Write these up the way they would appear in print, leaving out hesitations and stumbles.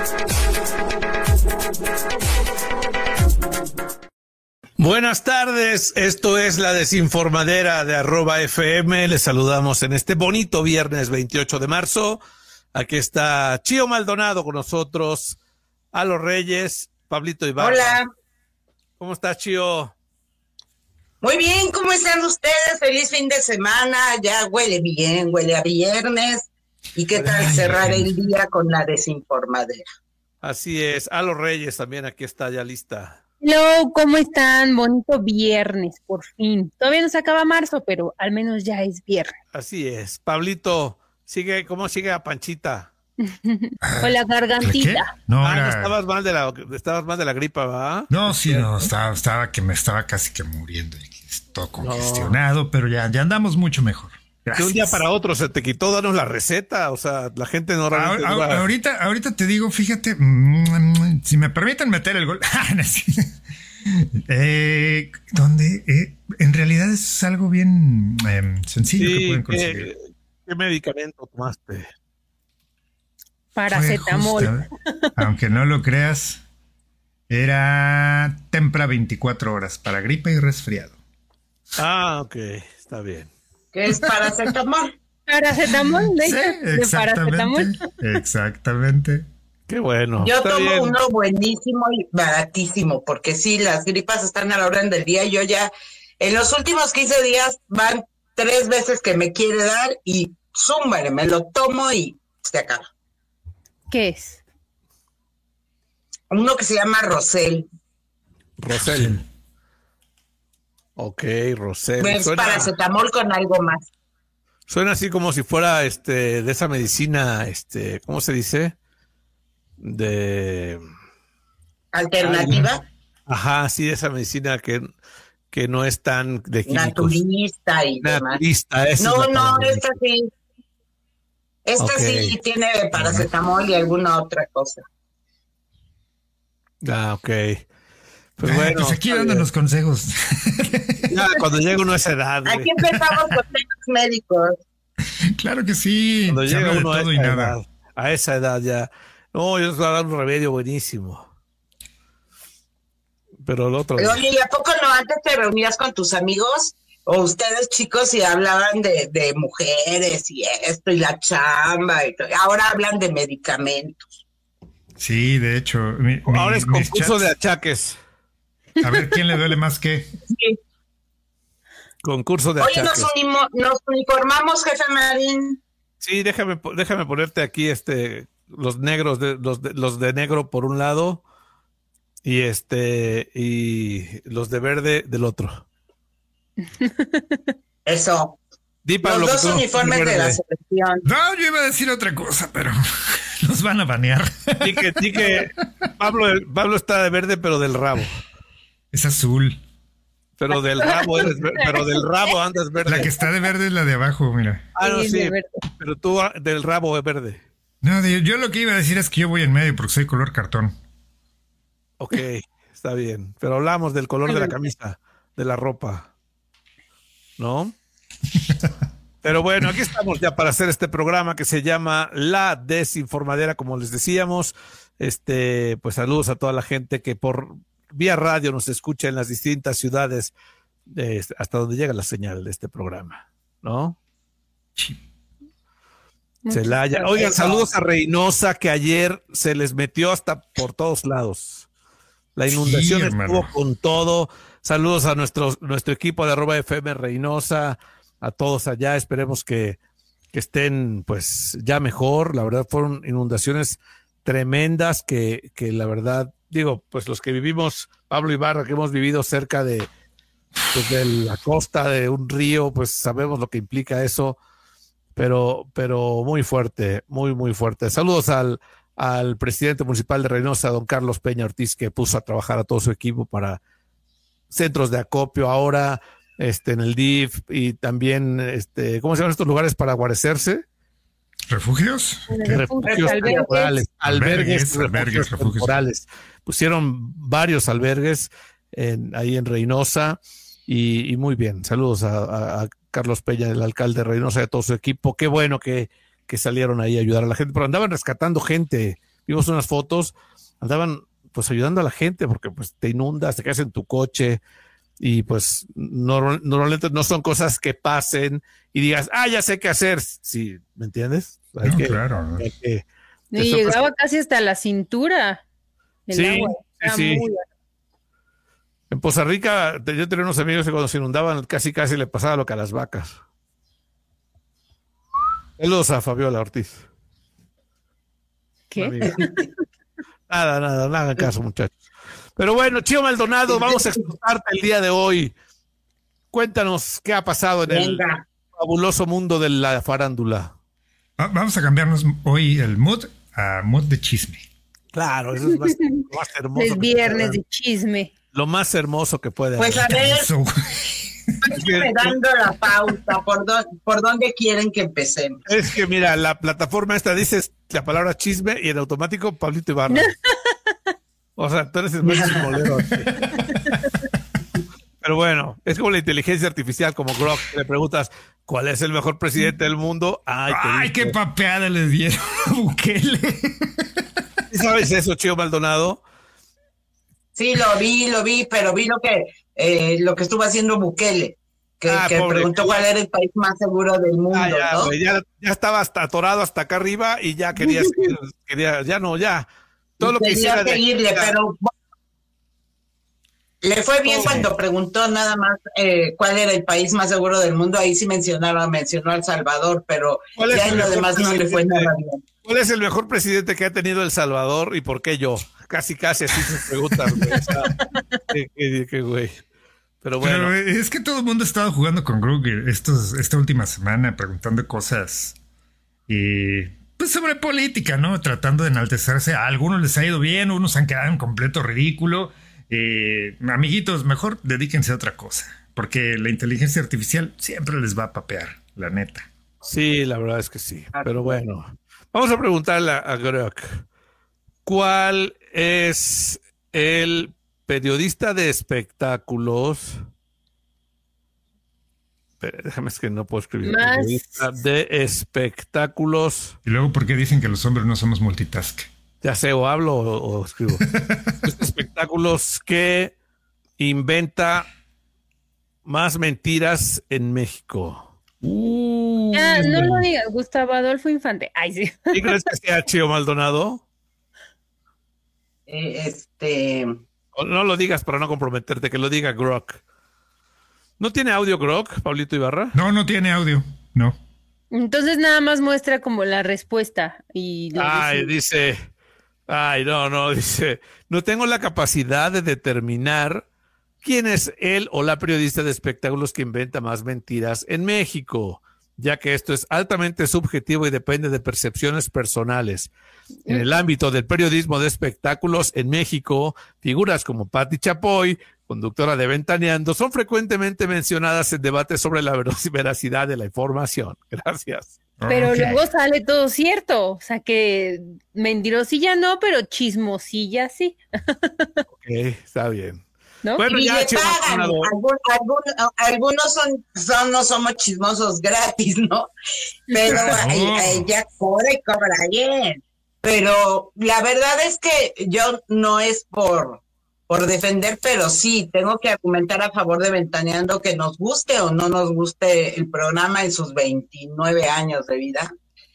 Buenas tardes, esto es La Desinformadera de @FM. Les saludamos en este bonito viernes 28 de marzo. Aquí está Chío Maldonado con nosotros, Alo Reyes, Pablito Ibarra. Hola. ¿Cómo estás, Chío? Muy bien, ¿cómo están ustedes? Feliz fin de semana, ya huele bien, huele a viernes. ¿Y qué tal cerrar el día con La Desinformadera? Así es, Alo Reyes también aquí está ya lista. Hello, ¿cómo están? Bonito viernes, por fin. Todavía no se acaba marzo, pero al menos ya es viernes. Así es. Pablito, ¿cómo sigue a Panchita? Con la gargantita. No, no estabas mal de la gripa, ¿va? No, sí, no, estaba casi que muriendo. Todo congestionado, pero ya andamos mucho mejor. Gracias. De un día para otro se te quitó, danos la receta, o sea, la gente no realmente... Ahorita te digo, fíjate, si me permiten meter el gol, donde en realidad es algo bien sencillo que pueden conseguir. ¿Qué medicamento tomaste? Paracetamol. Aunque no lo creas, era Tempra 24 horas para gripe y resfriado. Ah, ok, está bien. ¿Qué es paracetamol? Paracetamol, sí, exactamente. Qué bueno. Yo tomo uno buenísimo y baratísimo, porque sí, las gripas están a la orden del día. Yo ya, en los últimos 15 días, van 3 veces que me quiere dar y zúmbale, me lo tomo y se acaba. ¿Qué es? Uno que se llama Rosel. Rosel. Ok, Rosel. Es paracetamol con algo más. Suena así como si fuera de esa medicina, ¿cómo se dice? De alternativa. Ajá, sí, esa medicina que no es tan de químicos. Naturista y naturista, demás. No, esta sí. Sí tiene paracetamol y alguna otra cosa. Ah, ok. Pues bueno, pues aquí dándonos consejos. Ya, cuando llega uno a esa edad. Aquí empezamos con temas médicos. Claro que sí. Cuando llega uno de todo y nada. A esa edad ya. No, yo les voy a dar un remedio buenísimo. Pero el otro... Oye, ¿y a poco no antes te reunías con tus amigos o ustedes chicos y hablaban de mujeres y esto y la chamba y todo? Ahora hablan de medicamentos. Sí, de hecho. Ahora es concurso de achaques. A ver, ¿quién le duele más qué? Sí. Concurso de achaques. Oye, nos uniformamos, jefe Marín. Sí, déjame ponerte aquí los negros, los de negro por un lado y y los de verde del otro. Eso. Los dos uniformes de la selección. No, yo iba a decir otra cosa, pero nos van a banear. Sí que Pablo está de verde, pero del rabo. Es azul. Pero del rabo andas verde. La que está de verde es la de abajo, mira. Ah, no, sí, pero tú del rabo es verde. No, yo lo que iba a decir es que yo voy en medio porque soy color cartón. Ok, está bien. Pero hablamos del color de la camisa, de la ropa, ¿no? Pero bueno, aquí estamos ya para hacer este programa que se llama La Desinformadera, como les decíamos. Pues saludos a toda la gente que por vía radio nos escucha en las distintas ciudades hasta donde llega la señal de este programa, ¿no? Sí. Celaya. Oigan, saludos a Reynosa, que ayer se les metió hasta por todos lados. La inundación estuvo con todo. Saludos a nuestro equipo de @FM Reynosa, a todos allá. Esperemos que estén pues ya mejor. La verdad fueron inundaciones tremendas que la verdad, digo, pues los que vivimos, Pablo Ibarra, que hemos vivido cerca de la costa de un río, pues sabemos lo que implica eso. Pero muy fuerte, muy, muy fuerte. Saludos al presidente municipal de Reynosa, don Carlos Peña Ortiz, que puso a trabajar a todo su equipo para centros de acopio ahora, en el DIF, y también, ¿cómo se llaman estos lugares para guarecerse? ¿Refugios? Refugios temporales. Albergues refugios temporales. Pusieron varios albergues ahí en Reynosa, y muy bien. Saludos a Carlos Peña, el alcalde de Reynosa, y a todo su equipo. Qué bueno que salieron ahí a ayudar a la gente, pero andaban rescatando gente, vimos unas fotos, andaban pues ayudando a la gente porque pues te inundas, te quedas en tu coche y pues normalmente no son cosas que pasen y digas, ya sé qué hacer. Sí, ¿me entiendes? Claro. Y llegaba casi hasta la cintura. El agua. Sí. En Poza Rica yo tenía unos amigos que cuando se inundaban casi le pasaba lo que a las vacas. Saludos a Fabiola Ortiz. ¿Qué? Nada, no hagan caso, muchachos. Pero bueno, Chío Maldonado, vamos a explotarte el día de hoy. Cuéntanos qué ha pasado en el fabuloso mundo de la farándula. Vamos a cambiarnos hoy el mood a mood de chisme. Claro, eso es lo más hermoso. Es viernes de chisme. Lo más hermoso que puede haber. Pues a ver, estoy dando la pauta. ¿Por dónde quieren que empecemos? Es que mira, la plataforma esta dice la palabra chisme y en automático Pablito Ibarra. O sea, tú eres el más chismolero. Pero bueno, es como la inteligencia artificial, como Grok, le preguntas, ¿cuál es el mejor presidente del mundo? Ay, qué papeada le dieron a Bukele. ¿Sabes eso, Chío Maldonado? Sí, lo vi, pero vi lo que estuvo haciendo Bukele, que preguntó cuál era el país más seguro del mundo, ¿no? Güey, ya estaba hasta atorado hasta acá arriba y ya quería todo lo que hiciera seguirle, pero le fue bien cuando preguntó nada más cuál era el país más seguro del mundo. Ahí sí mencionó a El Salvador, pero ya en lo demás no le fue nada bien. ¿Cuál es el mejor presidente que ha tenido El Salvador y por qué yo? Casi así se preguntan, güey. O sea, qué güey. Pero bueno. Pero es que todo el mundo ha estado jugando con Grug esta última semana, preguntando cosas pues sobre política, ¿no? Tratando de enaltecerse. A algunos les ha ido bien, unos han quedado en completo ridículo. Amiguitos, mejor dedíquense a otra cosa, porque la inteligencia artificial siempre les va a papear, la neta. Sí, la verdad es que sí. Pero bueno, vamos a preguntarle a Grok, ¿cuál es el periodista de espectáculos? Déjame, es que no puedo escribir. Periodista de espectáculos. Y luego, ¿por qué dicen que los hombres no somos multitask? Ya sé, o hablo o escribo. Espectáculos que inventa más mentiras en México. No lo digas, Gustavo Adolfo Infante. Ay, sí. ¿Y crees que sea Chío Maldonado? No lo digas para no comprometerte, que lo diga Grok. ¿No tiene audio Grok, Pablito Ibarra? No tiene audio, no. Entonces nada más muestra como la respuesta. Dice, no tengo la capacidad de determinar quién es él o la periodista de espectáculos que inventa más mentiras en México, ya que esto es altamente subjetivo y depende de percepciones personales. En el ámbito del periodismo de espectáculos en México, figuras como Pati Chapoy, conductora de Ventaneando, son frecuentemente mencionadas en debates sobre la veracidad de la información. Gracias. Pero luego sale todo cierto, o sea que mentirosilla no, pero chismosilla sí. Ok, está bien. ¿No? Bueno, y ya, pagan. Algunos no somos chismosos gratis, ¿no? Pero ella cobra bien. Pero la verdad es que yo no es por defender, pero sí, tengo que argumentar a favor de Ventaneando, que nos guste o no nos guste el programa en sus 29 años de vida,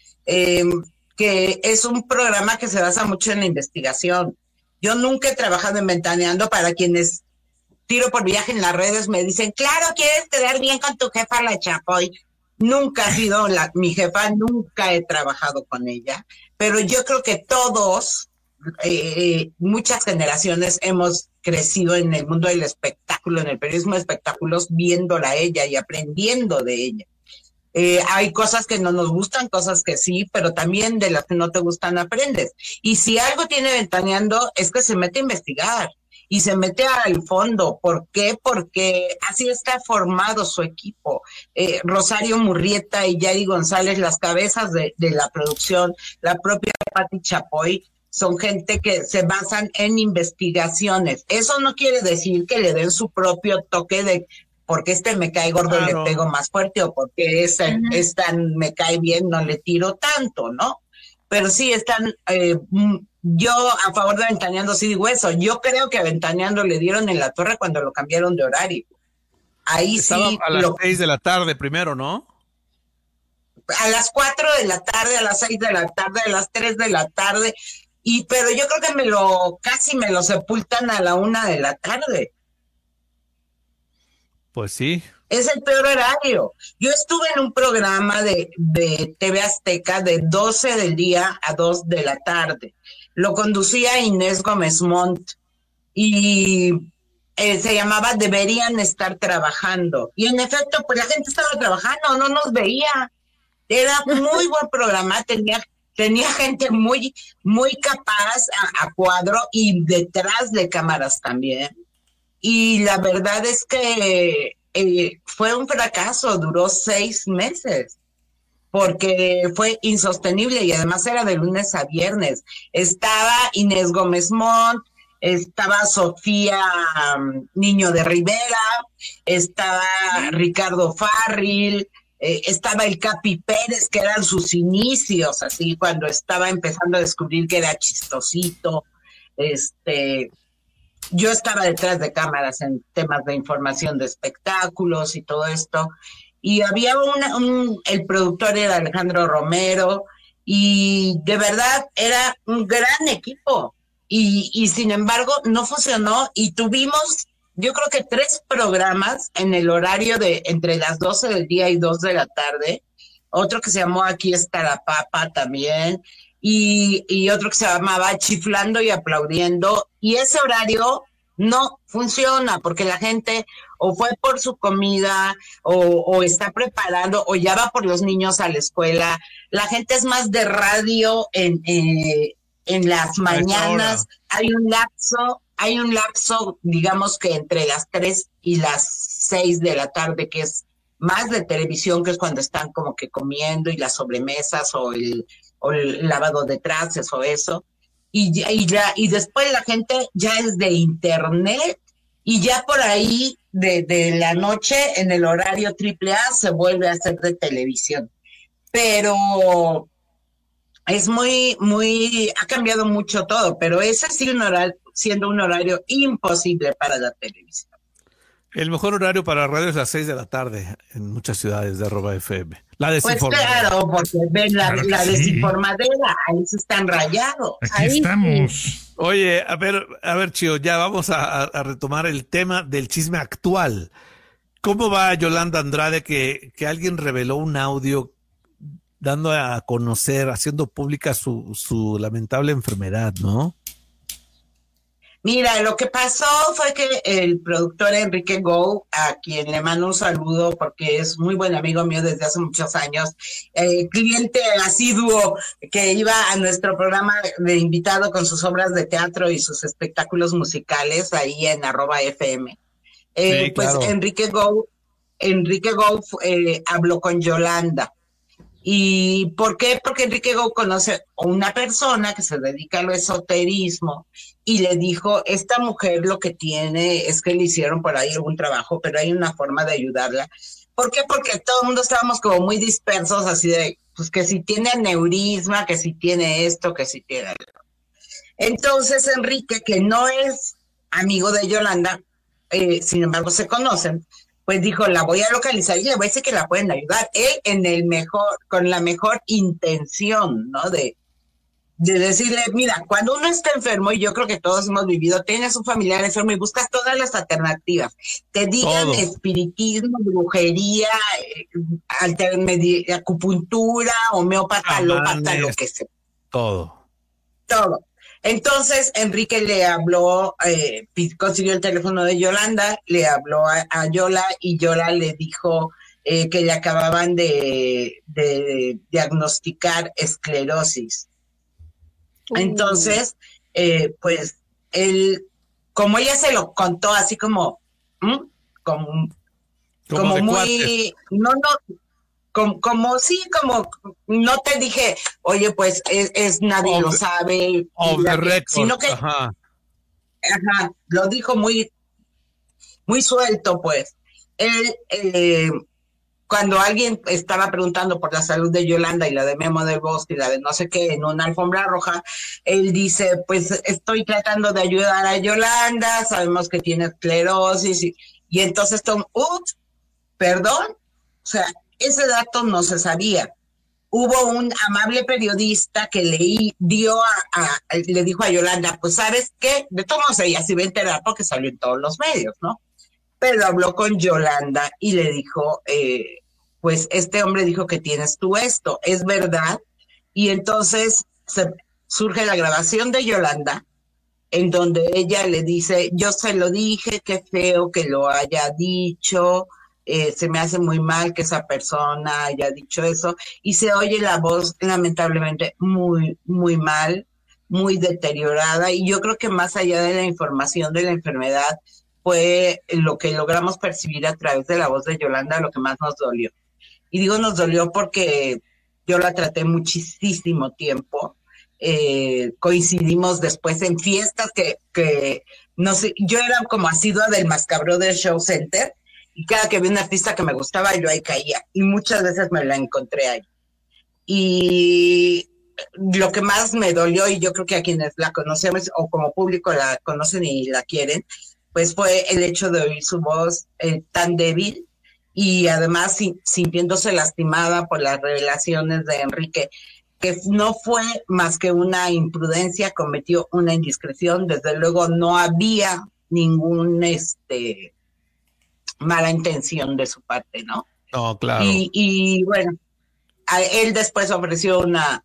que es un programa que se basa mucho en la investigación. Yo nunca he trabajado en Ventaneando. Para quienes tiro por viaje en las redes me dicen, claro, quieres quedar bien con tu jefa, la Chapoy. Nunca ha sido mi jefa, nunca he trabajado con ella, pero yo creo que todos, muchas generaciones hemos crecido en el mundo del espectáculo, en el periodismo de espectáculos, viéndola a ella y aprendiendo de ella. Hay cosas que no nos gustan, cosas que sí, pero también de las que no te gustan aprendes. Y si algo tiene Ventaneando es que se mete a investigar y se mete al fondo. ¿Por qué? Porque así está formado su equipo. Rosario Murrieta y Yari González, las cabezas de la producción, la propia Pati Chapoy, son gente que se basan en investigaciones. Eso no quiere decir que le den su propio toque de porque me cae gordo y le pego más fuerte, o porque esta me cae bien, no le tiro tanto, ¿no? Pero sí están yo a favor de Ventaneando sí digo eso. Yo creo que a Ventaneando le dieron en la torre cuando lo cambiaron de horario. Ahí Estaba sí. a las 6 de la tarde primero, ¿no? A las 4 de la tarde, a las 6 de la tarde, a las 3 de la tarde. Pero yo creo que casi me lo sepultan a la 1 de la tarde. Pues sí. Es el peor horario. Yo estuve en un programa de TV Azteca de 12 del día a 2 de la tarde. Lo conducía Inés Gómez Montt y se llamaba Deberían Estar Trabajando. Y en efecto, pues la gente estaba trabajando, no nos veía. Era muy buen programa, tenía gente muy, muy capaz a cuadro y detrás de cámaras también. Y la verdad es que fue un fracaso, duró 6 meses, porque fue insostenible y además era de lunes a viernes. Estaba Inés Gómez Montt, estaba Sofía Niño de Rivera, estaba Ricardo Farril, estaba el Capi Pérez, que eran sus inicios, así cuando estaba empezando a descubrir que era chistosito. Yo estaba detrás de cámaras en temas de información de espectáculos y todo esto, y había el productor era Alejandro Romero, y de verdad era un gran equipo, y sin embargo no funcionó, y tuvimos, yo creo que 3 programas en el horario de entre las 12 del día y 2 de la tarde, otro que se llamó Aquí está la papa también, y otro que se llamaba Chiflando y Aplaudiendo, y ese horario no funciona porque la gente o fue por su comida o está preparando o ya va por los niños a la escuela. La gente es más de radio en las mañanas. Hay un lapso, digamos que entre las 3 y las 6 de la tarde, que es más de televisión, que es cuando están como que comiendo, y las sobremesas o el lavado de trastes o eso, y después la gente ya es de internet, y ya por ahí de la noche en el horario AAA se vuelve a hacer de televisión. Pero es ha cambiado mucho todo, pero ese sigue siendo un horario imposible para la televisión. El mejor horario para la radio es las 6 de la tarde en muchas ciudades de @FM. La desinformadera. Pues claro, porque ven la desinformadera, ahí se están rayados. Aquí ahí estamos. Sí. Oye, a ver, Chío, ya vamos a retomar el tema del chisme actual. ¿Cómo va Yolanda Andrade que alguien reveló un audio dando a conocer, haciendo pública su lamentable enfermedad, ¿no? Mira, lo que pasó fue que el productor Enrique Go, a quien le mando un saludo porque es muy buen amigo mío desde hace muchos años, cliente asiduo que iba a nuestro programa de invitado con sus obras de teatro y sus espectáculos musicales ahí en @FM. Sí, claro. Pues Enrique Go habló con Yolanda. ¿Y por qué? Porque Enrique Go conoce a una persona que se dedica al esoterismo y le dijo, esta mujer lo que tiene es que le hicieron por ahí algún trabajo, pero hay una forma de ayudarla. ¿Por qué? Porque todo el mundo estábamos como muy dispersos, así de, pues que si tiene aneurisma, que si tiene esto, que si tiene algo. Entonces Enrique, que no es amigo de Yolanda, sin embargo se conocen, pues dijo, la voy a localizar y le voy a decir que la pueden ayudar. Él con la mejor intención, ¿no? De decirle, mira, cuando uno está enfermo, y yo creo que todos hemos vivido, tienes un familiar enfermo y buscas todas las alternativas. Te digan todo. Espiritismo, brujería, acupuntura, homeópata, alópata, lo que sea. Todo. Entonces Enrique le habló, consiguió el teléfono de Yolanda, le habló a Yola, y Yola le dijo que le acababan de diagnosticar esclerosis. Entonces, pues él, como ella se lo contó así como muy, como no te dije, oye, pues es nadie lo sabe, sino que lo dijo muy, muy suelto, pues. Él cuando alguien estaba preguntando por la salud de Yolanda y la de Memo del Bosque y la de no sé qué en una alfombra roja, él dice, pues estoy tratando de ayudar a Yolanda, sabemos que tiene esclerosis, y entonces Tom, ups, perdón, o sea, ese dato no se sabía. Hubo un amable periodista que le dijo a Yolanda, pues ¿sabes qué? De todos modos ella se iba a enterar porque salió en todos los medios, ¿no? Pero habló con Yolanda y le dijo, pues este hombre dijo que tienes tú esto, ¿es verdad? Y entonces surge la grabación de Yolanda, en donde ella le dice, yo se lo dije, qué feo que lo haya dicho, se me hace muy mal que esa persona haya dicho eso, y se oye la voz lamentablemente muy, muy mal, muy deteriorada, y yo creo que más allá de la información de la enfermedad, fue lo que logramos percibir a través de la voz de Yolanda lo que más nos dolió. Y digo nos dolió porque yo la traté muchísimo tiempo, coincidimos después en fiestas que no sé, yo era como asidua del Mascabro del Show Center, y cada que vi un artista que me gustaba, yo ahí caía, y muchas veces me la encontré ahí. Y lo que más me dolió, y yo creo que a quienes la conocemos, o como público la conocen y la quieren, pues fue el hecho de oír su voz tan débil, y además sintiéndose lastimada por las revelaciones de Enrique, que no fue más que una imprudencia, cometió una indiscreción, desde luego no había ningún mala intención de su parte, ¿no? No, claro. Y bueno, él después ofreció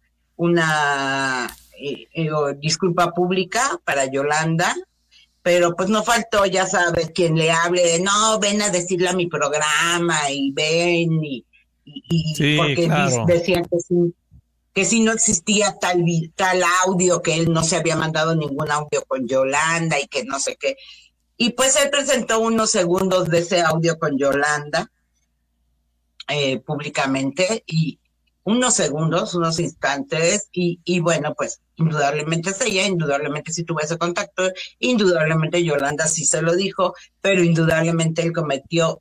una disculpa pública para Yolanda, pero pues no faltó, ya sabes, quien le hable de, no, ven a decirle a mi programa, y ven, y sí, porque claro. decían que si no existía tal audio, que él no se había mandado ningún audio con Yolanda, y que no sé qué. Y pues él presentó unos segundos de ese audio con Yolanda públicamente, y unos segundos, unos instantes, y bueno, pues indudablemente es ella, indudablemente sí tuvo ese contacto, indudablemente Yolanda sí se lo dijo, pero indudablemente él cometió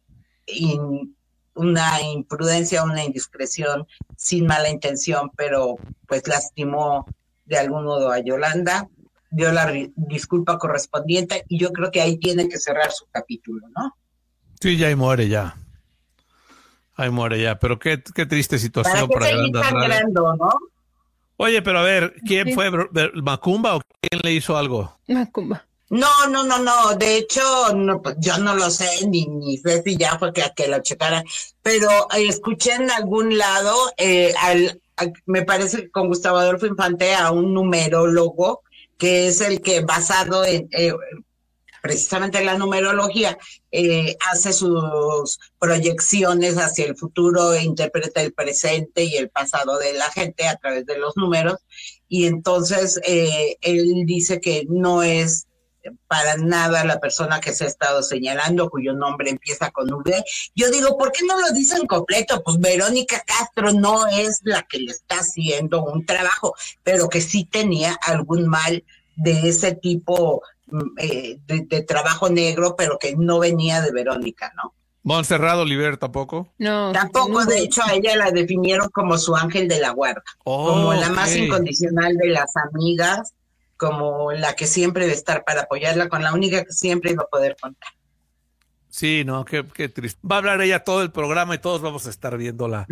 una imprudencia, una indiscreción sin mala intención, pero pues lastimó de algún modo a Yolanda, dio la disculpa correspondiente, y yo creo que ahí tiene que cerrar su capítulo, ¿no? Sí, ya ahí muere ya. Ahí muere ya, pero qué triste situación para Yolanda Andrade. ¿No? Oye, pero a ver, ¿quién fue? ¿Macumba o quién le hizo algo? Macumba. No, de hecho, no, pues, yo no lo sé, ni sé si ya fue que lo checara, pero escuché en algún lado, me parece que con Gustavo Adolfo Infante, a un numerólogo, que es el que basado en precisamente la numerología, hace sus proyecciones hacia el futuro, interpreta el presente y el pasado de la gente a través de los números, y entonces él dice que no es para nada la persona que se ha estado señalando, cuyo nombre empieza con V. Yo digo, ¿por qué no lo dicen completo? Pues Verónica Castro no es la que le está haciendo un trabajo, pero que sí tenía algún mal de ese tipo, de trabajo negro, pero que no venía de Verónica, ¿no? ¿Montserrat Oliver tampoco? No. Tampoco, de hecho, a ella la definieron como su ángel de la guarda, como la más incondicional de las amigas, como la que siempre debe estar para apoyarla, con la única que siempre iba a poder contar. Sí, no, qué triste. Va a hablar ella todo el programa y todos vamos a estar viéndola.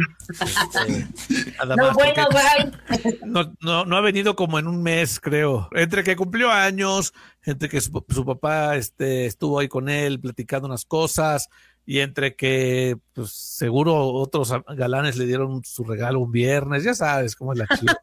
No ha venido como en un mes, creo. Entre que cumplió años, entre que su papá estuvo ahí con él platicando unas cosas, y entre que pues seguro otros galanes le dieron su regalo un viernes, ya sabes cómo es la chica.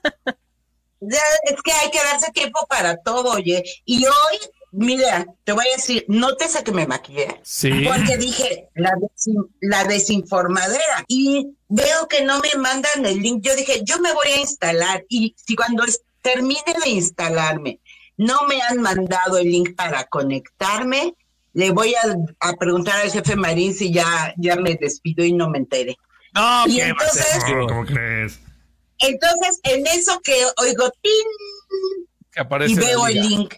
Es que hay que darse tiempo para todo, oye. Y hoy, mira, te voy a decir, nótese que me maquillé. Sí. Porque dije, la desinformadera. Y veo que no me mandan el link. Yo dije, yo me voy a instalar. Y si cuando termine de instalarme no me han mandado el link para conectarme, le voy a preguntar al jefe Marín si ya me despido y no me enteré. No, y entonces, ¿cómo crees? Entonces, en eso que oigo, ¡tin! Que aparece y veo el link.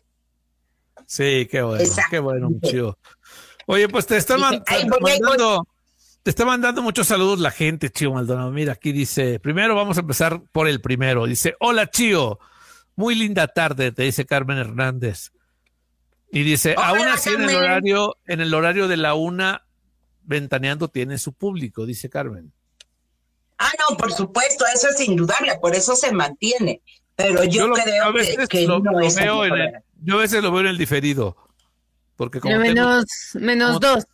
Sí, qué bueno, exacto. Qué bueno, chido. Oye, pues te están mandando Te está mandando muchos saludos la gente, Chío Maldonado. Mira, aquí dice, primero vamos a empezar por el primero. Dice, hola Chío, muy linda tarde, te dice Carmen Hernández. Y dice, Hola, aún así Carmen. en el horario de la 1, Ventaneando tiene su público, dice Carmen. No, por supuesto, eso es indudable, por eso se mantiene. Pero yo creo que no es así. Yo a veces lo veo en el diferido. Porque como menos 2.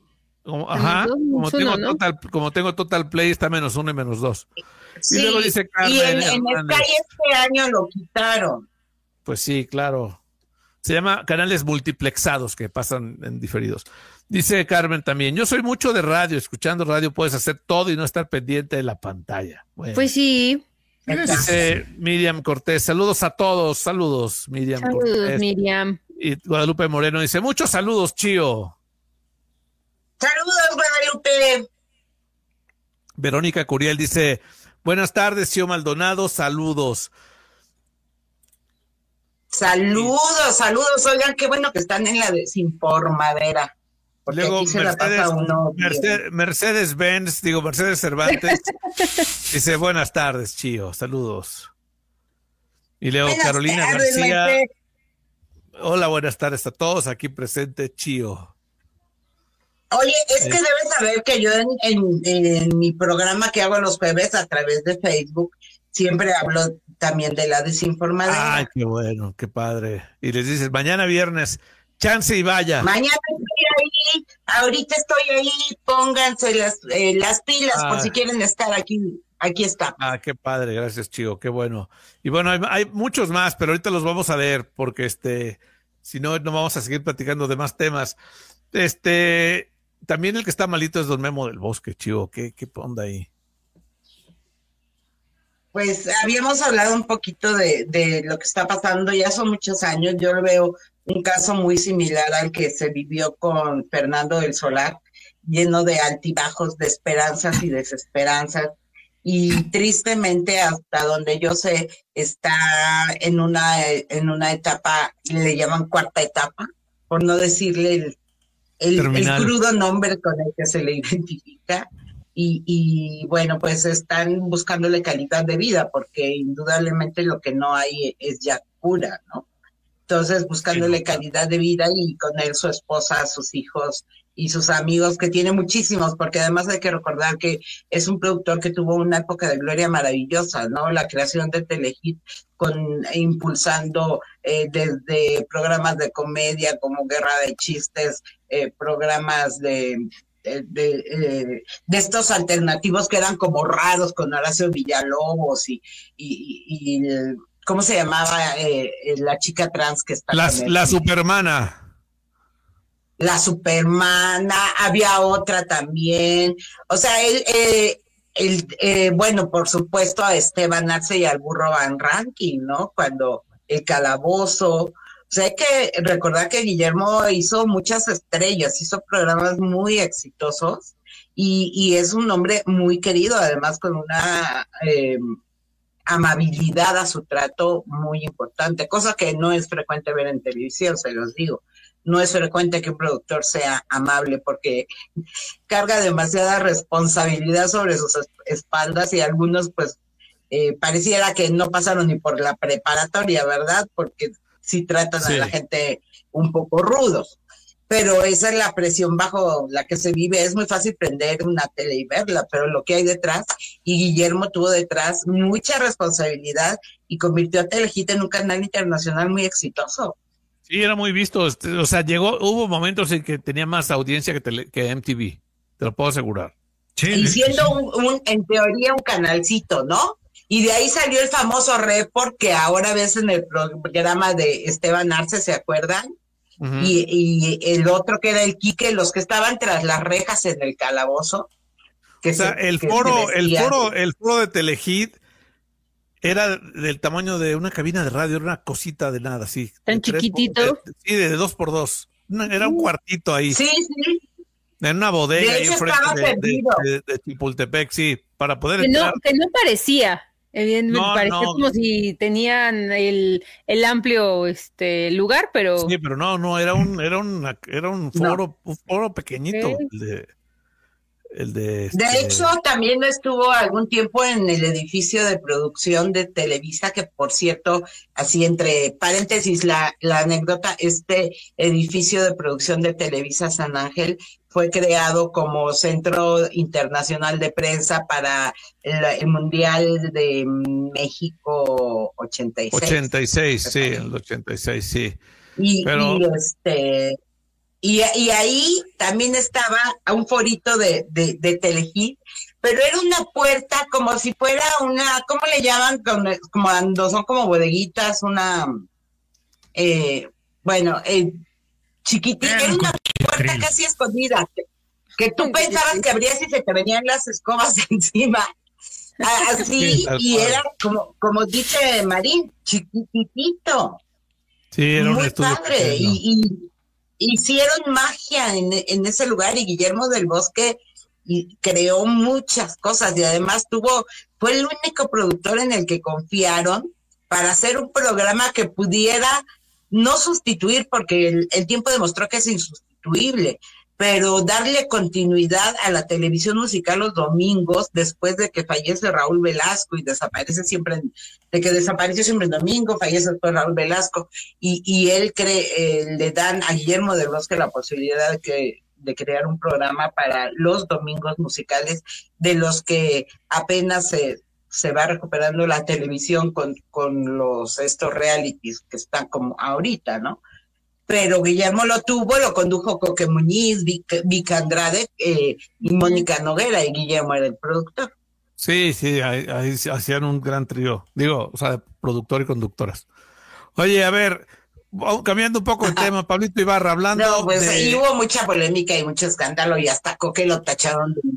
Como tengo Total Play, está -1 y -2. Sí, y luego dice Carmen. Y en Sky este año lo quitaron. Pues sí, claro. Se llama canales multiplexados que pasan en diferidos. Dice Carmen también, yo soy mucho de radio, escuchando radio puedes hacer todo y no estar pendiente de la pantalla. Bueno. Pues sí. Dice Miriam Cortés, saludos a todos, saludos Miriam Cortés. Miriam. Y Guadalupe Moreno dice, muchos saludos, Chío. Saludos, Guadalupe. Verónica Curiel dice, buenas tardes, Chío Maldonado, saludos. Saludos, oigan, qué bueno que están en la desinformadera. Porque luego aquí se la pasa uno. Mercedes Cervantes, dice, buenas tardes, Chío, saludos. Y luego Carolina García, hola, buenas tardes a todos, aquí presente, Chío. Oye, es que debes saber que yo en mi programa que hago los jueves a través de Facebook, siempre hablo también de la desinformadera. Ay, qué bueno, qué padre. Y les dices, mañana viernes, chance y vaya. Mañana estoy ahí, ahorita estoy ahí, pónganse las pilas por si quieren estar aquí. Aquí está. Qué padre, gracias, Chío, qué bueno. Y bueno, hay muchos más, pero ahorita los vamos a leer, porque si no, no vamos a seguir platicando de más temas. También el que está malito es don Memo del Bosque, Chío, ¿qué onda ahí? Pues habíamos hablado un poquito de lo que está pasando, ya son muchos años, yo veo un caso muy similar al que se vivió con Fernando del Solar, lleno de altibajos, de esperanzas y desesperanzas, y tristemente hasta donde yo sé está en una etapa, le llaman cuarta etapa, por no decirle el crudo nombre con el que se le identifica. Y bueno, pues están buscándole calidad de vida, porque indudablemente lo que no hay es ya cura, ¿no? Entonces, buscándole calidad de vida y con él su esposa, sus hijos y sus amigos, que tiene muchísimos, porque además hay que recordar que es un productor que tuvo una época de gloria maravillosa, ¿no? La creación de Telehit, impulsando desde programas de comedia como Guerra de Chistes, programas de estos alternativos que eran como raros con Horacio Villalobos y ¿cómo se llamaba la chica trans que está la Supermana? La Supermana, había otra también. O sea, bueno, por supuesto a Esteban Arce y al Burro Van Ranking, ¿no? Cuando el Calabozo. O sea, hay que recordar que Guillermo hizo muchas estrellas, hizo programas muy exitosos y es un hombre muy querido, además con una amabilidad a su trato muy importante, cosa que no es frecuente ver en televisión, se los digo. No es frecuente que un productor sea amable porque carga demasiada responsabilidad sobre sus espaldas y algunos pues pareciera que no pasaron ni por la preparatoria, ¿verdad? Porque sí tratan a la gente un poco rudos, pero esa es la presión bajo la que se vive. Es muy fácil prender una tele y verla, pero lo que hay detrás, y Guillermo tuvo detrás mucha responsabilidad y convirtió a Telehit en un canal internacional muy exitoso. Sí, era muy visto, o sea, hubo momentos en que tenía más audiencia que MTV, te lo puedo asegurar. Sí, y siendo en teoría un canalcito, ¿no? Y de ahí salió el famoso report que ahora ves en el programa de Esteban Arce, ¿se acuerdan? Uh-huh. Y el otro que era el Quique, los que estaban tras las rejas en el calabozo. O sea, el foro de Telehit era del tamaño de una cabina de radio, era una cosita de nada, así. ¿Tan chiquitito? Sí, de 2x2. Era un cuartito ahí. Sí. En una bodega ahí enfrente de Chapultepec, sí, para poder entrar. Que no parecía. Me parecía como si tenían el amplio lugar, pero... Sí, pero no, era un foro pequeñito. De hecho, también estuvo algún tiempo en el edificio de producción de Televisa, que por cierto, así entre paréntesis, la anécdota, este edificio de producción de Televisa San Ángel fue creado como Centro Internacional de Prensa para el Mundial de México 86. 86, sí, el 86, sí. Y ahí también estaba a un forito de Telehit, pero era una puerta como si fuera una, ¿cómo le llaman? Como cuando son como bodeguitas, una, chiquitita, era una puerta casi escondida, que tú pensabas que abrías y se te venían las escobas encima. Así, y era como dice Marín, chiquitito. Sí, era un muy padre, y hicieron magia en ese lugar, y Guillermo del Bosque creó muchas cosas, y además fue el único productor en el que confiaron para hacer un programa que pudiera no sustituir, porque el tiempo demostró que es insustituible, pero darle continuidad a la televisión musical los domingos, después de que fallece Raúl Velasco y desapareció siempre en domingo, fallece después Raúl Velasco, y él le dan a Guillermo del Bosque la posibilidad de crear un programa para los domingos musicales, de los que apenas se va recuperando la televisión con estos realities que están como ahorita, ¿no? Pero Guillermo lo condujo Coque Muñiz, Vic Andrade y Mónica Noguera, y Guillermo era el productor. Sí, ahí hacían un gran trío, productor y conductoras. Oye, a ver, cambiando un poco el tema, Pablito Ibarra, hablando No, pues ahí hubo mucha polémica y mucho escándalo, y hasta Coque lo tacharon de...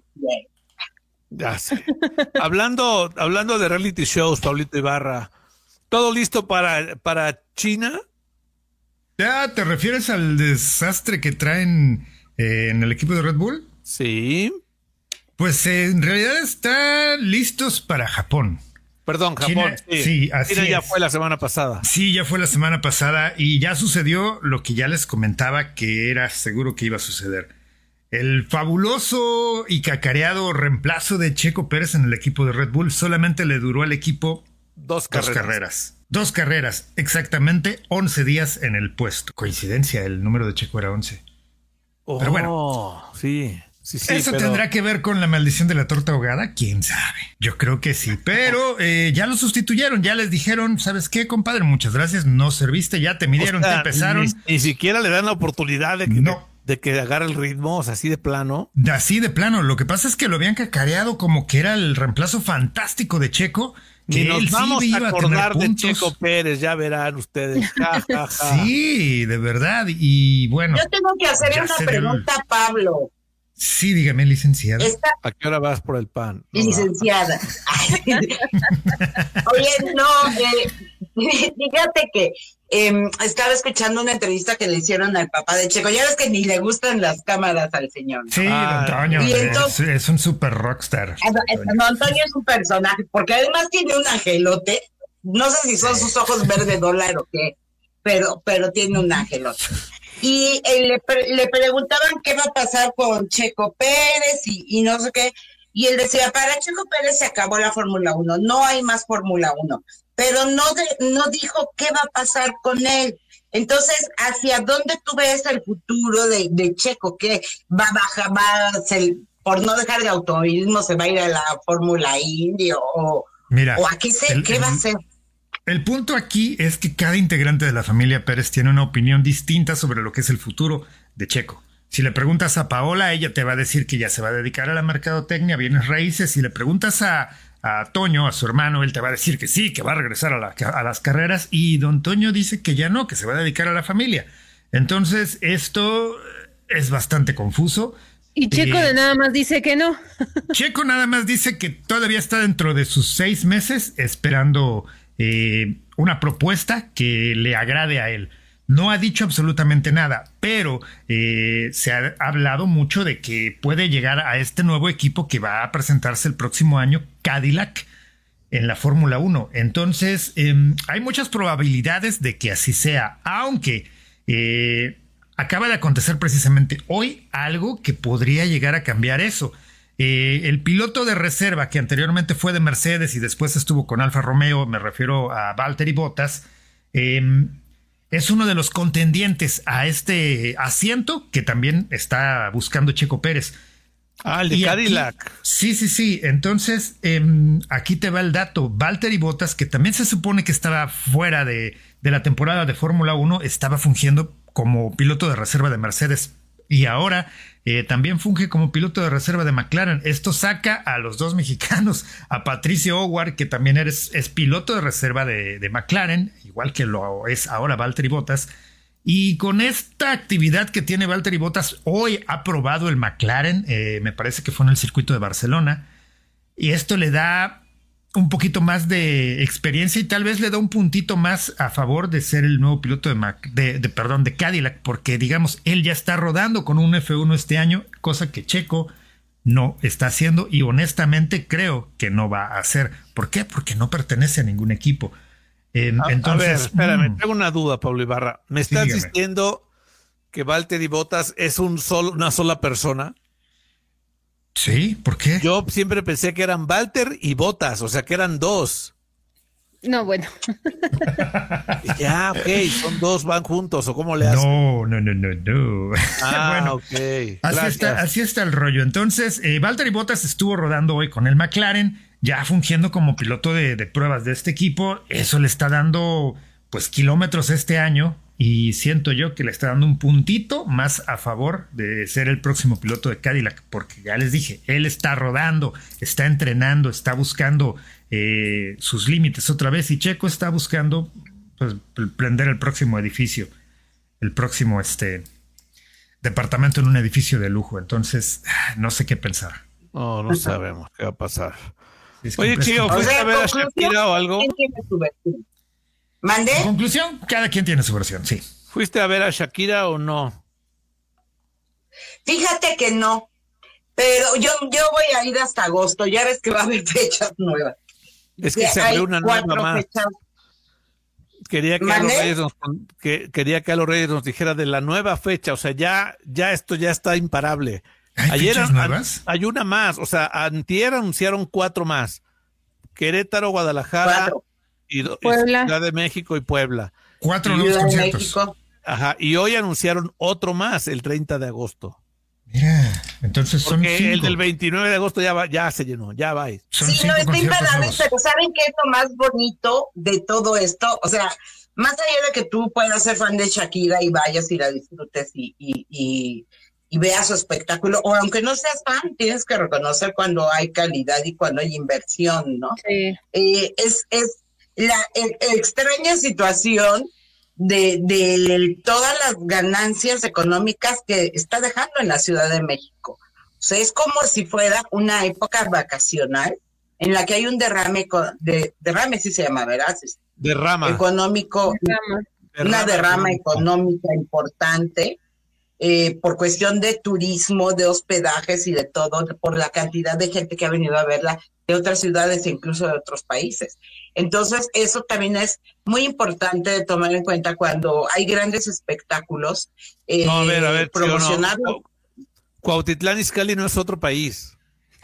Ya sé. hablando de reality shows, Pablito Ibarra, ¿todo listo para China? ¿Ya te refieres al desastre que traen en el equipo de Red Bull? Sí. Pues en realidad están listos para Japón. Perdón, Japón. Sí, así China ya es. fue la semana pasada. Sí, ya fue la semana pasada y ya sucedió lo que ya les comentaba que era seguro que iba a suceder. El fabuloso y cacareado reemplazo de Checo Pérez en el equipo de Red Bull solamente le duró al equipo dos carreras, exactamente 11 días en el puesto. Coincidencia, el número de Checo era 11. Pero bueno. Sí. ¿Eso tendrá que ver con la maldición de la torta ahogada? ¿Quién sabe? Yo creo que sí, pero ya lo sustituyeron, ya les dijeron, ¿sabes qué, compadre? Muchas gracias, no serviste, ya te midieron, te pesaron. Ni siquiera le dan la oportunidad de que agarre el ritmo, así de plano. Así de plano, lo que pasa es que lo habían cacareado como que era el reemplazo fantástico de Checo. Que nos vamos a acordar de Checo Pérez, ya verán ustedes. Sí, de verdad. Y bueno. Yo tengo que hacer una pregunta, Pablo. Sí, dígame, licenciada. ¿A qué hora vas por el pan? Licenciada. Oye, fíjate que estaba escuchando una entrevista que le hicieron al papá de Checo. Ya ves que ni le gustan las cámaras al señor, ¿no? Sí, Antonio, es un super rockstar. Antonio es un personaje, porque además tiene un angelote. No sé si son sus ojos verde dólar o qué, pero tiene un angelote. Y le preguntaban qué va a pasar con Checo Pérez y no sé qué. Y él decía, para Checo Pérez se acabó la Fórmula 1, no hay más Fórmula 1. Pero no dijo qué va a pasar con él. Entonces, ¿hacia dónde tú ves el futuro de Checo? ¿Qué va a bajar, por no dejar el automovilismo, se va a ir a la Fórmula Indy o a qué va a hacer? El punto aquí es que cada integrante de la familia Pérez tiene una opinión distinta sobre lo que es el futuro de Checo. Si le preguntas a Paola, ella te va a decir que ya se va a dedicar a la mercadotecnia, bienes raíces. Si le preguntas a Toño, a su hermano, él te va a decir que sí, que va a regresar a las carreras. Y don Toño dice que ya no, que se va a dedicar a la familia. Entonces, esto es bastante confuso. Y Checo nada más dice que no. Checo nada más dice que todavía está dentro de sus 6 meses esperando una propuesta que le agrade a él. No ha dicho absolutamente nada, pero se ha hablado mucho de que puede llegar a este nuevo equipo que va a presentarse el próximo año, Cadillac, en la Fórmula 1. Entonces, hay muchas probabilidades de que así sea, aunque acaba de acontecer precisamente hoy algo que podría llegar a cambiar eso. El piloto de reserva que anteriormente fue de Mercedes y después estuvo con Alfa Romeo, me refiero a Valtteri Bottas, es uno de los contendientes a este asiento que también está buscando Checo Pérez. El de Cadillac. Sí. Entonces, aquí te va el dato. Valtteri Bottas, que también se supone que estaba fuera de la temporada de Fórmula 1, estaba fungiendo como piloto de reserva de Mercedes. Y ahora también funge como piloto de reserva de McLaren. Esto saca a los dos mexicanos, a Patricio Howard, que también es piloto de reserva de McLaren, igual que lo es ahora Valtteri Bottas. Y con esta actividad que tiene Valtteri Bottas, hoy ha probado el McLaren, me parece que fue en el circuito de Barcelona, y esto le da un poquito más de experiencia y tal vez le da un puntito más a favor de ser el nuevo piloto de Cadillac, porque digamos, él ya está rodando con un F1 este año, cosa que Checo no está haciendo y honestamente creo que no va a hacer. ¿Por qué? Porque no pertenece a ningún equipo. Entonces, a ver, espérame, tengo una duda, Pablo Ibarra. ¿Me estás diciendo que Valtteri Bottas es una sola persona? Sí, ¿por qué? Yo siempre pensé que eran Valtteri y Bottas, o sea que eran dos. No, bueno. Ya, ok, son dos, van juntos, ¿o cómo le hacen? No. Bueno, ok. Así está el rollo. Entonces, Valtteri Bottas estuvo rodando hoy con el McLaren, ya fungiendo como piloto de pruebas de este equipo. Eso le está dando, pues, kilómetros este año. Y siento yo que le está dando un puntito más a favor de ser el próximo piloto de Cadillac, porque ya les dije, él está rodando, está entrenando, está buscando sus límites otra vez, y Checo está buscando pues prender el próximo edificio, el próximo departamento en un edificio de lujo. Entonces, no sé qué pensar. No sabemos qué va a pasar. Oye, Chío, ¿fuiste a ver a Shakira o algo? ¿Mandé? En conclusión, cada quien tiene su versión, sí. ¿Fuiste a ver a Shakira o no? Fíjate que no, pero yo voy a ir hasta agosto, ya ves que va a haber fechas nuevas. Es que se abrió una nueva más. Fechas. Quería que a los Reyes nos dijera de la nueva fecha, o sea, ya esto ya está imparable. ¿Hay fechas nuevas? Hay una más, o sea, antier anunciaron 4 más. Querétaro, Guadalajara, y Ciudad de México y Puebla. 4 nuevos conciertos. Ajá, y hoy anunciaron otro más el 30 de agosto. Mira, entonces son 5. El del 29 de agosto ya se llenó, ya va. Sí, no, está imparable, pero ¿saben qué es lo más bonito de todo esto? O sea, más allá de que tú puedas ser fan de Shakira y vayas y la disfrutes y veas su espectáculo, o aunque no seas fan, tienes que reconocer cuando hay calidad y cuando hay inversión, ¿no? Sí. Es la extraña situación de todas las ganancias económicas que está dejando en la Ciudad de México. O sea, es como si fuera una época vacacional en la que hay un derrame sí se llama, ¿verdad? Derrama. Económico, una derrama económica importante por cuestión de turismo, de hospedajes y de todo, por la cantidad de gente que ha venido a verla de otras ciudades e incluso de otros países. Entonces, eso también es muy importante de tomar en cuenta cuando hay grandes espectáculos. A ver, promocionarlo. Cuautitlán Izcalli no es otro país.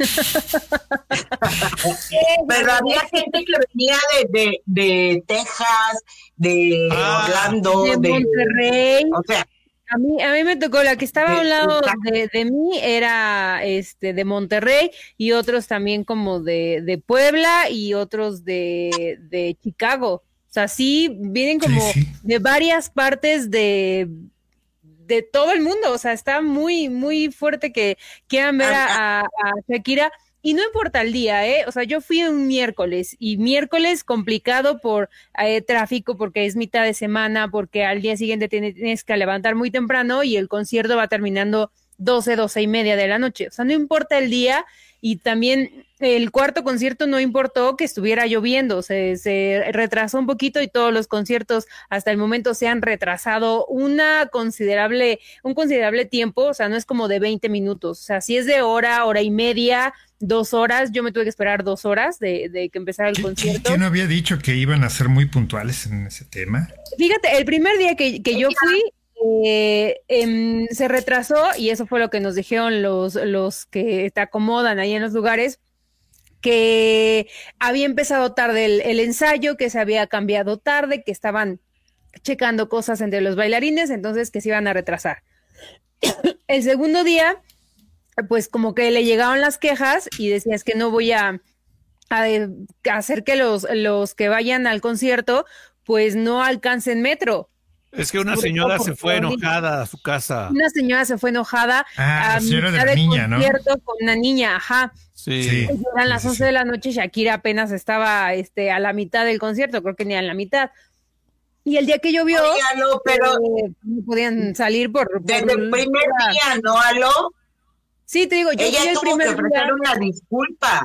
Pero había gente que venía de Texas, de Orlando, de Monterrey. O sea, a mí me tocó, la que estaba a un lado de mí era de Monterrey, y otros también como de Puebla y otros de Chicago. O sea, sí, vienen como de varias partes de todo el mundo. O sea, está muy, muy fuerte que quieran ver a Shakira. Y no importa el día, o sea, yo fui un miércoles, y miércoles complicado por tráfico, porque es mitad de semana, porque al día siguiente tienes que levantar muy temprano y el concierto va terminando 12:30 de la noche. O sea, no importa el día, y también el cuarto concierto no importó que estuviera lloviendo, se retrasó un poquito, y todos los conciertos hasta el momento se han retrasado un considerable tiempo. O sea, no es como de 20 minutos, o sea, si es de hora y media, 2 horas, yo me tuve que esperar 2 horas de que empezara el concierto. ¿Quién había dicho que iban a ser muy puntuales en ese tema? Fíjate, el primer día que yo fui, se retrasó y eso fue lo que nos dijeron los que te acomodan ahí en los lugares, que había empezado tarde el ensayo, que se había cambiado tarde, que estaban checando cosas entre los bailarines, entonces que se iban a retrasar. El segundo día, pues como que le llegaron las quejas y decía, es que no voy a hacer que los que vayan al concierto pues no alcancen metro. Es que una señora se fue enojada a su casa. Una señora se fue enojada a mitad de la niña, ¿no? Con una niña, ajá. Sí. Eran las 11 de la noche, Shakira apenas estaba a la mitad del concierto, creo que ni a la mitad. Y el día que llovió, Aló, pero no podían salir desde el primer día, ¿no, Aló? Sí, te digo, ella tuvo que ofrecer una disculpa.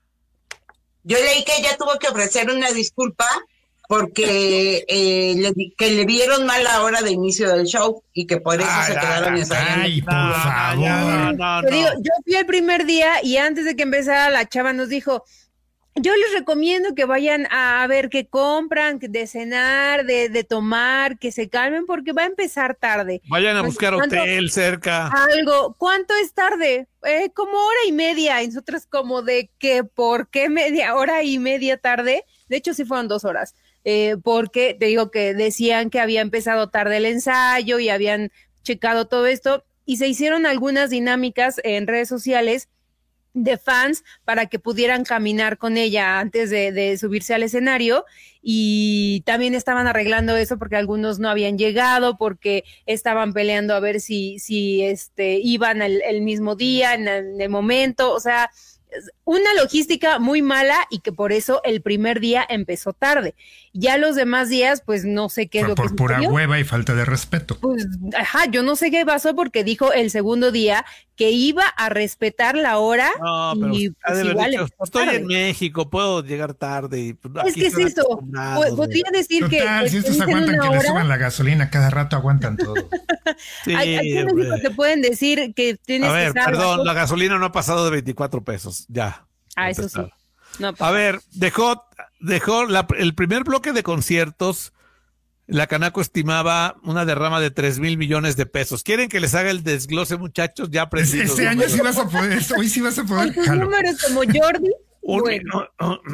Yo leí que ella tuvo que ofrecer una disculpa porque que le vieron mal la hora de inicio del show y que por eso se quedaron ensayando. Ay, por favor. No. Te digo, yo fui el primer día y antes de que empezara la chava nos dijo, yo les recomiendo que vayan a ver qué compran, de cenar, de tomar, que se calmen porque va a empezar tarde. Vayan a buscar hotel cerca. Algo, ¿cuánto es tarde? Como hora y media. Y nosotros como de que, ¿por qué media hora y media tarde? De hecho sí fueron 2 horas. Porque te digo que decían que había empezado tarde el ensayo y habían checado todo esto y se hicieron algunas dinámicas en redes sociales de fans para que pudieran caminar con ella antes de subirse al escenario y también estaban arreglando eso porque algunos no habían llegado, porque estaban peleando a ver si iban el mismo día, en el momento, o sea, una logística muy mala y que por eso el primer día empezó tarde. Ya los demás días, pues no sé qué es lo que por pura hueva y falta de respeto. Pues, yo no sé qué pasó porque dijo el segundo día que iba a respetar la hora y pues igual estoy en México, puedo llegar tarde. Y, es que es eso. Podría decir total, si estos aguantan que le suban la gasolina cada rato, aguantan todo. Sí, aquí en México te pueden decir que tienes que estar. Perdón, la gasolina no ha pasado de 24 pesos, ya. Eso sí. No, a ver, dejó el primer bloque de conciertos. La Canaco estimaba una derrama de 3,000 millones de pesos. ¿Quieren que les haga el desglose, muchachos? Ya aprendí. Este año sí vas a poder, hoy sí vas a poder. Con números como Jordi. Bueno.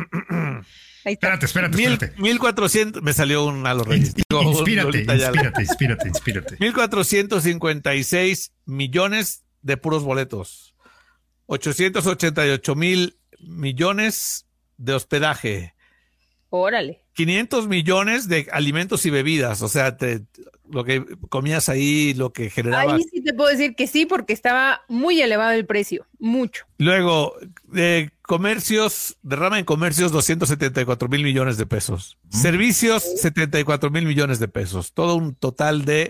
Ahí está. Espérate. 1,400, me salió un a los reyes. Inspírate. 1,456 millones de puros boletos. 888,000 millones de hospedaje. Órale. 500 millones de alimentos y bebidas, o sea, lo que comías ahí, lo que generaba. Ahí sí te puedo decir que sí, porque estaba muy elevado el precio, mucho. Luego, derrama en comercios 274,000 millones de pesos. Servicios, 74,000 millones de pesos. Todo un total de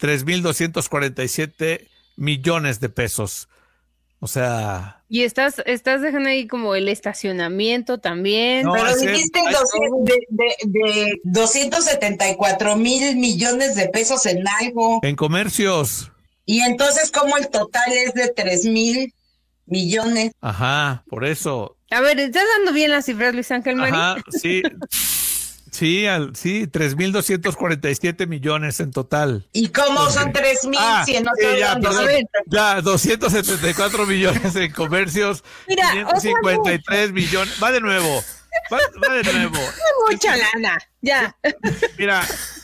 3,247 millones de pesos. O sea... Y estás dejando ahí como el estacionamiento también. No, pero dijiste de 274,000 millones de pesos en algo. En comercios. Y entonces, ¿cómo el total es de 3,000 millones? Ajá, por eso. A ver, ¿estás dando bien las cifras, Luis Ángel Marín? Ajá, sí. Sí, 3,247 millones en total. ¿Y cómo son 3,000 si no ya, 274 millones en comercios, mira, 553 millones. Va de nuevo. Mucha lana, ya. Mira,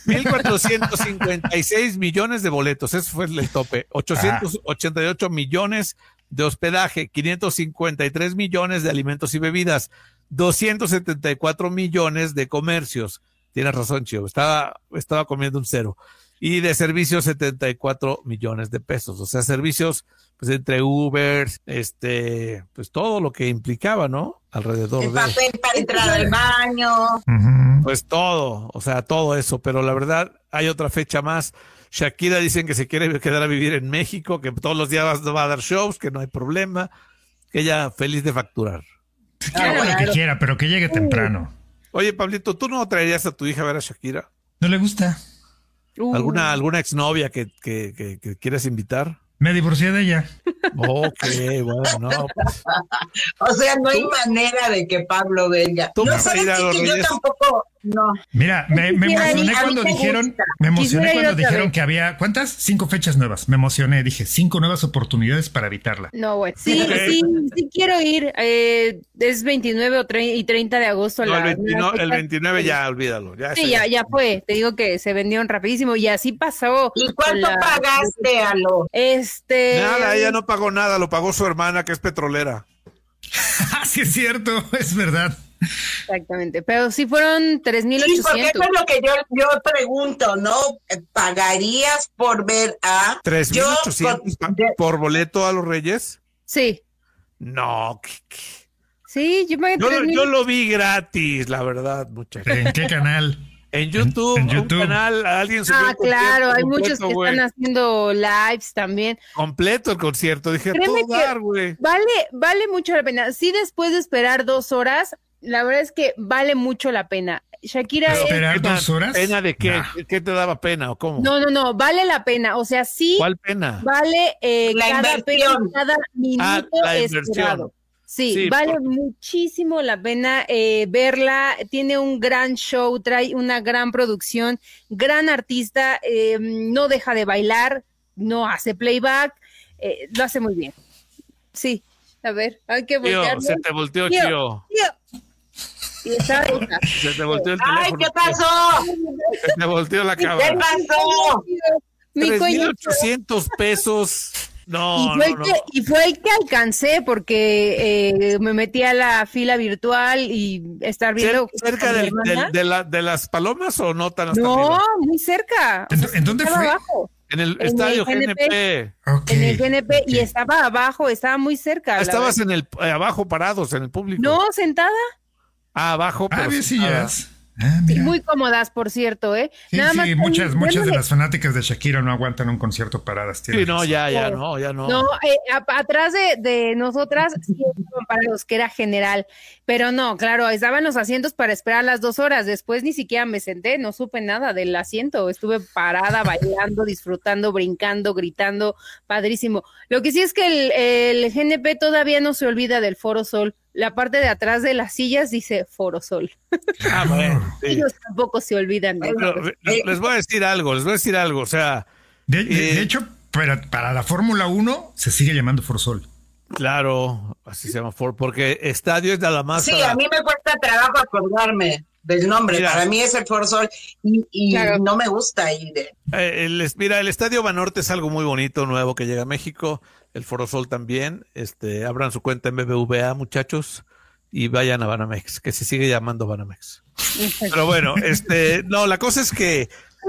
1,456 millones de boletos, ese fue el tope. 888 millones de hospedaje, 553 millones de alimentos y bebidas. 274 millones de comercios. Tienes razón, Chio. Estaba comiendo un cero. Y de servicios, 74 millones de pesos. O sea, servicios, pues entre Uber, pues todo lo que implicaba, ¿no? Alrededor el papel para entrar al baño. Pues todo, o sea, todo eso. Pero la verdad, hay otra fecha más. Shakira dicen que se quiere quedar a vivir en México, que todos los días va a dar shows, que no hay problema. Que ella feliz de facturar. Quiera lo que quiera, pero que llegue temprano. Oye, Pablito, ¿tú no traerías a tu hija a ver a Shakira? ¿No le gusta? ¿Alguna exnovia que quieras invitar? Me divorcié de ella. Ok, bueno, no. O sea, no hay manera de que Pablo venga. ¿Tú no vas a ir a los que Reyes? Yo tampoco. No. Mira, me emocioné cuando dijeron vez. que había, ¿cuántas? 5 fechas nuevas. Me emocioné, dije, 5 nuevas oportunidades para evitarla. No, bueno. Sí quiero ir. Es 29 y 30 de agosto. No, el 29 ya, olvídalo. Ya fue. Te digo que se vendieron rapidísimo y así pasó. ¿Y cuánto pagaste, Alo? Nada, ella no pagó nada, lo pagó su hermana, que es petrolera. Sí, es cierto, es verdad. Exactamente, pero sí fueron 3,800. Sí, porque eso es lo que yo pregunto, ¿no? ¿Pagarías por ver a 3,800 por boleto a los Reyes? Sí. No. Sí, yo lo vi gratis, la verdad, muchachos. ¿En qué canal? En YouTube, en YouTube. Un canal, alguien subió claro, hay muchos que están haciendo lives también. Completo el concierto, dije, todo dar, güey. Vale mucho la pena. Sí, después de esperar 2 horas, la verdad es que vale mucho la pena. Shakira ¿Esperar 2 horas? ¿Pena de qué? Nah. ¿Qué te daba pena o cómo? No, vale la pena. O sea, sí. ¿Cuál pena? Vale cada minuto la esperado. Sí, vale muchísimo la pena verla. Tiene un gran show, trae una gran producción, gran artista, no deja de bailar, no hace playback, lo hace muy bien. Sí, a ver, hay que voltear. Se te volteó, Chío. Y está se te volteó el teléfono. ¡Ay, qué pasó! Se te volteó la cámara. ¿Qué pasó? 3,800 pesos. No, y fue el que alcancé porque me metí a la fila virtual y estar viendo. ¿Cerca de las palomas o no tan hasta No, arriba? Muy cerca. ¿En dónde fue? Abajo. En el estadio GNP. Okay, en el GNP y estaba abajo, estaba muy cerca. Estabas abajo parados en el público. No, sentada. Abajo, pero bien sillas. Sí, muy cómodas, por cierto, Sí, Nada más muchas de las fanáticas de Shakira no aguantan un concierto paradas. Sí, no, ya no. No, atrás de nosotras sí estaban parados, que era general, pero no, claro, estaban los asientos para esperar las 2 horas, después ni siquiera me senté, no supe nada del asiento, estuve parada, bailando, disfrutando, brincando, gritando, padrísimo. Lo que sí es que el GNP todavía no se olvida del Foro Sol. La parte de atrás de las sillas dice Foro Sol. Bueno. Sí. Ellos tampoco se olvidan de eso. Les voy a decir algo. O sea. De hecho, para la Fórmula 1 se sigue llamando Foro Sol. Claro, así se llama Foro, porque estadio es nada más. Sí, a mí me cuesta trabajo acordarme del nombre. Mira, para mí es el Foro Sol y claro, no me gusta ir. Mira, el Estadio Banorte es algo muy bonito, nuevo que llega a México. El Foro Sol también. Abran su cuenta en BBVA, muchachos, y vayan a Banamex, que se sigue llamando Banamex. Pero bueno, no, la cosa es que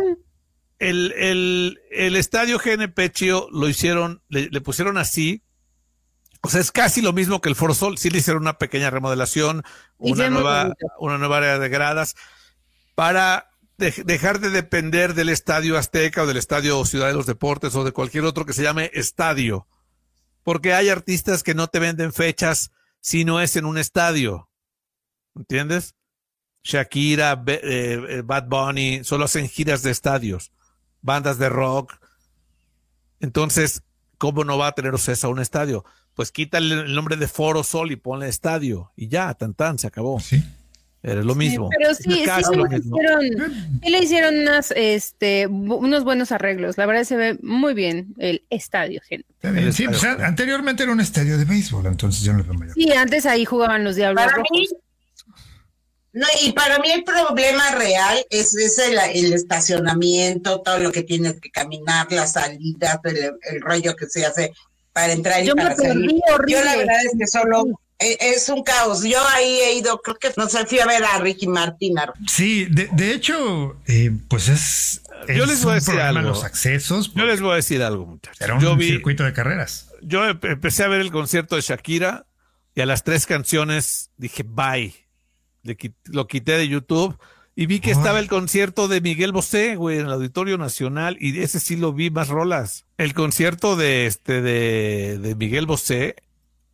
el estadio GNP, Chío, lo hicieron, le pusieron así. O sea, es casi lo mismo que el Foro Sol. Sí le hicieron una pequeña remodelación, una nueva área de gradas, para dejar de depender del Estadio Azteca o del Estadio Ciudad de los Deportes o de cualquier otro que se llame estadio. Porque hay artistas que no te venden fechas si no es en un estadio. ¿Entiendes? Shakira, Bad Bunny, solo hacen giras de estadios, bandas de rock. Entonces, ¿cómo no va a tener Ocesa un estadio? Pues quítale el nombre de Foro Sol y ponle estadio. Y ya, tan, se acabó. Sí. Era lo mismo. Pero sí le hicieron unos buenos arreglos. La verdad se ve muy bien el estadio. Sí, pues, anteriormente era un estadio de béisbol, entonces yo no lo veo mayor. Sí, antes ahí jugaban los Diablos Rojos. Y para mí el problema real es el estacionamiento, todo lo que tienes que caminar, las salidas, el rollo que se hace para entrar y para salir. Yo la verdad es que solo... Es un caos. Yo ahí he ido, creo que no sé, fui a ver a Ricky Martin. Sí, de hecho, pues es yo les voy a decir algo. Los accesos. Yo les voy a decir algo, muchachos. Era un circuito de carreras. Yo empecé a ver el concierto de Shakira y a las 3 canciones dije bye. Lo quité de YouTube y vi que estaba el concierto de Miguel Bosé, güey, en el Auditorio Nacional, y ese sí lo vi más rolas. El concierto de Miguel Bosé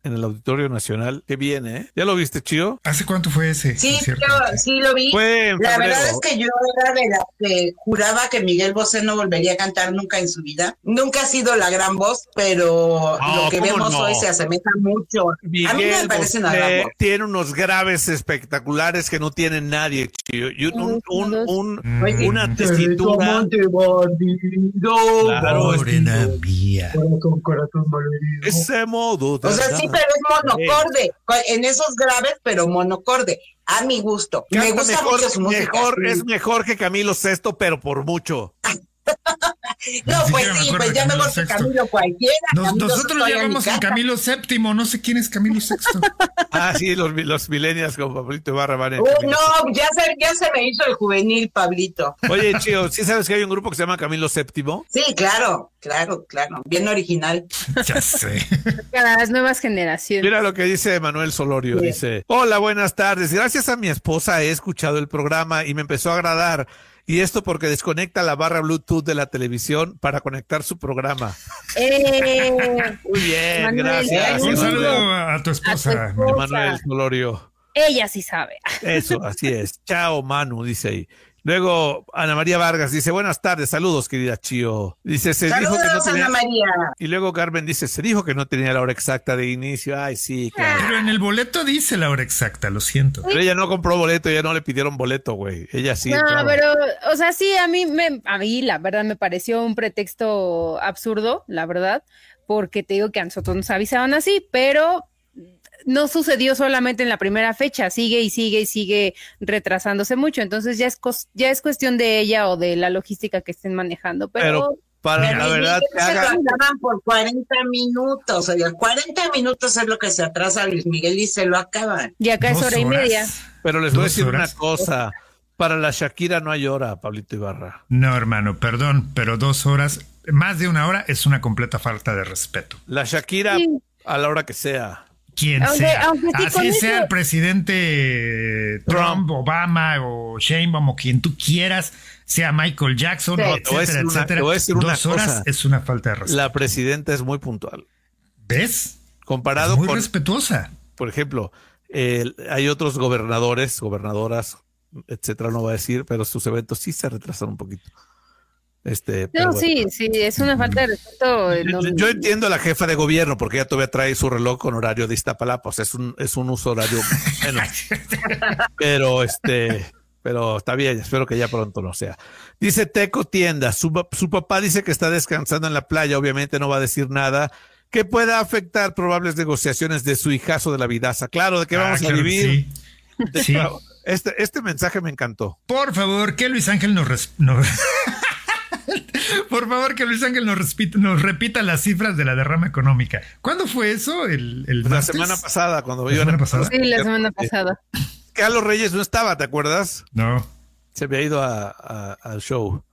en el Auditorio Nacional. Qué bien, ¿eh? ¿Ya lo viste, Chío? ¿Hace cuánto fue ese? Sí, sí lo vi. La verdad es que yo era de las que juraba que Miguel Bosé no volvería a cantar nunca en su vida. Nunca ha sido la gran voz, pero lo que vemos hoy se asemeja mucho. Miguel a mí me parece una gran voz. Tiene unos graves espectaculares que no tiene nadie, Chío. Y una tesitura. Claro, morena mía. Ese modo. O sea, sí, pero es monocorde. En esos graves, pero monocorde. A mi gusto. Me gusta mejor, mucho su música. Es mejor que Camilo VI, pero por mucho. No, pues sí, pues ya mejor que Camilo cualquiera. Nosotros ya vamos en Camilo VII, no sé quién es Camilo VI. Sí, los millennials con Pablito Ibarra van en no, ya se me hizo el juvenil, Pablito. Oye, Chío, ¿sí sabes que hay un grupo que se llama Camilo VII? Sí, claro, bien original. Ya sé. Para las nuevas generaciones. Mira lo que dice Manuel Solorio, sí. Dice: hola, buenas tardes, gracias a mi esposa he escuchado el programa y me empezó a agradar. Y esto porque desconecta la barra Bluetooth de la televisión para conectar su programa. Muy bien, Manuel, gracias. Un saludo a tu esposa. Manuel Solorio. Ella sí sabe. Eso, así es. Chao, Manu, dice ahí. Luego, Ana María Vargas dice: buenas tardes, saludos, querida Chío. Dice, saludos, dijo que no tenía... Ana María. Y luego Carmen dice, se dijo que no tenía la hora exacta de inicio. Ay, sí, claro. Pero en el boleto dice la hora exacta, lo siento. Pero ella no compró boleto, ella no le pidieron boleto, güey. Ella sí. No, claro. Pero, o sea, sí, a mí la verdad me pareció un pretexto absurdo, la verdad, porque te digo que a nosotros nos avisaban así, pero no sucedió solamente en la primera fecha, sigue retrasándose mucho, entonces ya es cuestión de ella o de la logística que estén manejando, pero para la verdad se atrasan por 40 minutos, o sea, 40 minutos es lo que se atrasa Luis Miguel y se lo acaban. Y acá es hora y media. Pero les voy a decir una cosa, para la Shakira no hay hora, Pablito Ibarra. No, hermano, perdón, pero 2 horas, más de 1 hora es una completa falta de respeto. La Shakira a la hora que sea. Quien sea, así sea el presidente Trump, Obama o Sheinbaum o quien tú quieras, sea Michael Jackson, etcétera. 2 horas es una falta de respeto. La presidenta es muy puntual. ¿Ves? Comparado es muy respetuosa. Por ejemplo, hay otros gobernadoras, etcétera, no voy a decir, pero sus eventos sí se retrasan un poquito. No, sí, es una falta de respeto. Yo entiendo a la jefa de gobierno porque ella todavía trae su reloj con horario de Iztapalapa, o sea, es un uso horario menos. Pero está bien, espero que ya pronto no sea. Dice Teco Tienda, su papá dice que está descansando en la playa, obviamente no va a decir nada que pueda afectar probables negociaciones de su hijazo de la vidaza. Claro, de que vamos a vivir. Sí. Este mensaje me encantó. Por favor, que Luis Ángel Por favor, que Luis Ángel nos repita las cifras de la derrama económica. ¿Cuándo fue eso? La semana pasada, cuando ¿La semana pasada? Sí, la semana pasada. Carlos Reyes no estaba, ¿te acuerdas? No. Se había ido al show.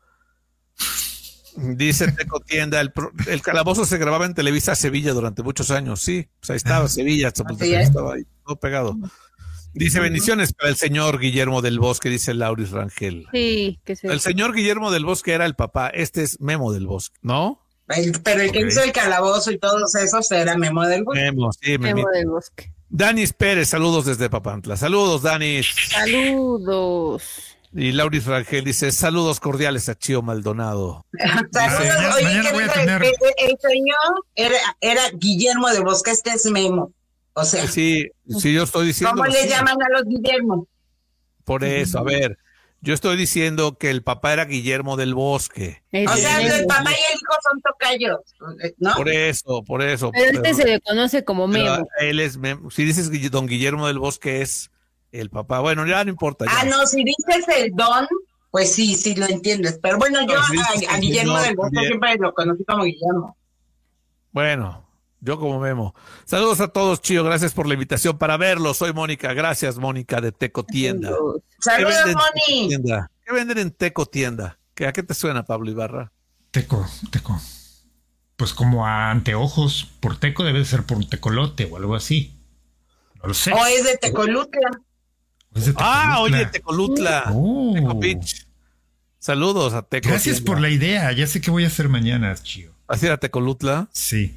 Dice Teco Tienda, el calabozo se grababa en Televisa Sevilla durante muchos años. Sí, pues ahí estaba Sevilla, estaba ahí, todo pegado. Dice, bendiciones para el señor Guillermo del Bosque, dice Lauris Rangel. Sí, que el señor Guillermo del Bosque era el papá, este es Memo del Bosque, ¿no? Pero el que hizo el calabozo y todos esos era Memo del Bosque. Memo del Bosque. Danis Pérez, saludos desde Papantla. Saludos, Danis. Saludos. Y Lauris Rangel dice, saludos cordiales a Chío Maldonado. Saludos. Oye, el señor era Guillermo del Bosque, este es Memo. O sea, sí, yo estoy diciendo. ¿Cómo le llaman a los Guillermo? Por eso, a ver, yo estoy diciendo que el papá era Guillermo del Bosque. O sea, el papá y el hijo son tocayos, ¿no? Por eso. Pero se le conoce como Memo. Él es Memo. Si dices don Guillermo del Bosque es el papá, bueno, ya no importa. Ya. No, si dices el don, pues sí lo entiendes. Pero bueno, yo a Guillermo del Bosque siempre lo conocí como Guillermo. Bueno. Yo como Memo. Saludos a todos, Chío. Gracias por la invitación para verlo. Soy Mónica. Gracias, Mónica, de Teco Tienda. Saludos, Moni. ¿Qué venden en Teco Tienda? ¿A qué te suena, Pablo Ibarra? Teco. Pues como a anteojos. Por Teco debe ser por un tecolote o algo así. No lo sé. O es de Tecolutla. Oye, Tecolutla. Teco Beach. Saludos a Teco Gracias Tienda. por la idea. Ya sé qué voy a hacer mañana, Chío. ¿Vas a ir a Tecolutla? Sí.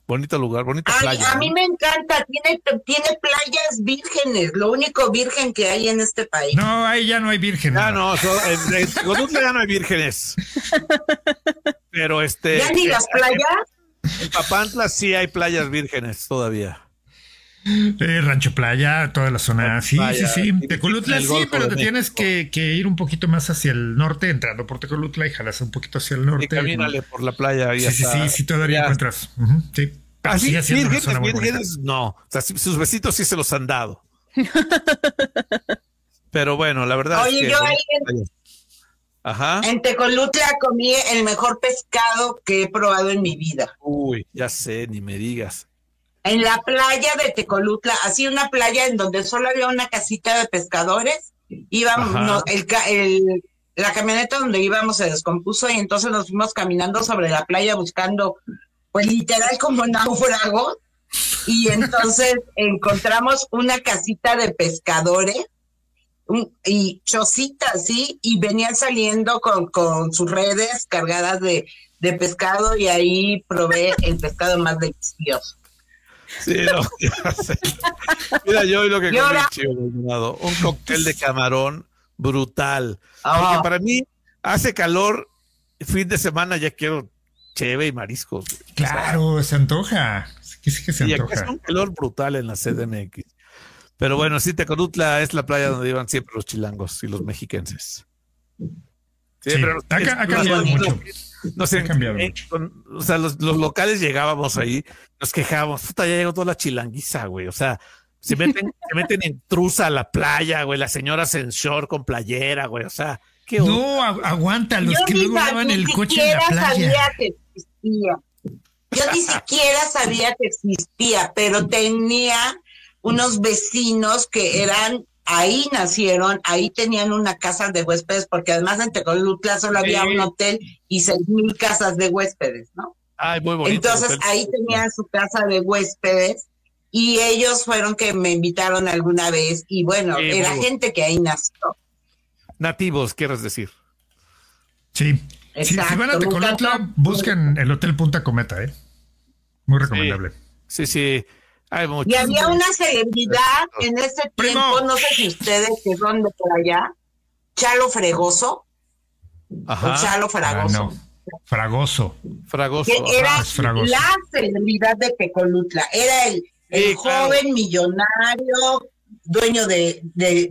Bonito lugar, bonita playa. A mí me encanta, tiene playas vírgenes, lo único virgen que hay en este país. No, ahí ya no hay vírgenes. En Tecolutla ya no hay vírgenes. Pero ¿Ya ni las playas? En Papantla sí hay playas vírgenes todavía. Rancho Playa, toda la zona. Rancho Sí, Playa, sí. Tecolutla sí, pero te tienes que ir un poquito más hacia el norte, entrando por Tecolutla y jalas un poquito hacia el norte. Y camínale por la playa. Sí, todavía encuentras. Sí. Así, vírgenes, no. O sea, sus besitos sí se los han dado. Pero bueno, la verdad es que... Oye, yo ahí en Tecolutla comí el mejor pescado que he probado en mi vida. Uy, ya sé, ni me digas. En la playa de Tecolutla, así una playa en donde solo había una casita de pescadores, íbamos, la camioneta donde íbamos se descompuso y entonces nos fuimos caminando sobre la playa buscando, pues literal como náufragos, y entonces encontramos una casita de pescadores y chocitas, ¿sí? Y venían saliendo con sus redes cargadas de pescado y ahí probé el pescado más delicioso. Sí, no, ya sé. Mira, yo hoy lo que comí, chivo, un cóctel de camarón brutal. Porque para mí hace calor, fin de semana ya quiero cheve y mariscos. Claro, o sea, se antoja. Sí que se antoja. Es un calor brutal en la CDMX. Pero bueno, sí, Tecolutla es la playa donde iban siempre los chilangos y los mexiquenses. Sí, pero ha cambiado mucho. No sé, o sea, los locales llegábamos ahí, nos quejábamos, puta, ya llegó toda la chilanguiza, güey, o sea, se meten en trusa a la playa, güey, las señoras en short con playera, güey, o sea, ¿qué no, aguanta, los que luego lavan el coche en la playa. Yo ni siquiera sabía que existía, pero tenía unos vecinos que ahí nacieron, ahí tenían una casa de huéspedes, porque además en Tecolutla solo había un hotel y 6,000 casas de huéspedes, ¿no? Ay, muy bonito. Entonces ahí tenían su casa de huéspedes y ellos fueron que me invitaron alguna vez y bueno, era gente que ahí nació. Nativos, quieres decir. Sí. Exacto, si van a Tecolutla, busquen el Hotel Punta Cometa, muy recomendable. Sí. Y había una celebridad en ese tiempo, no sé si ustedes que son de por allá, Chalo Fregoso. Ajá. O Chalo Fragoso. No. Fragoso. Que era la celebridad de Tecolutla. Era el joven millonario, dueño de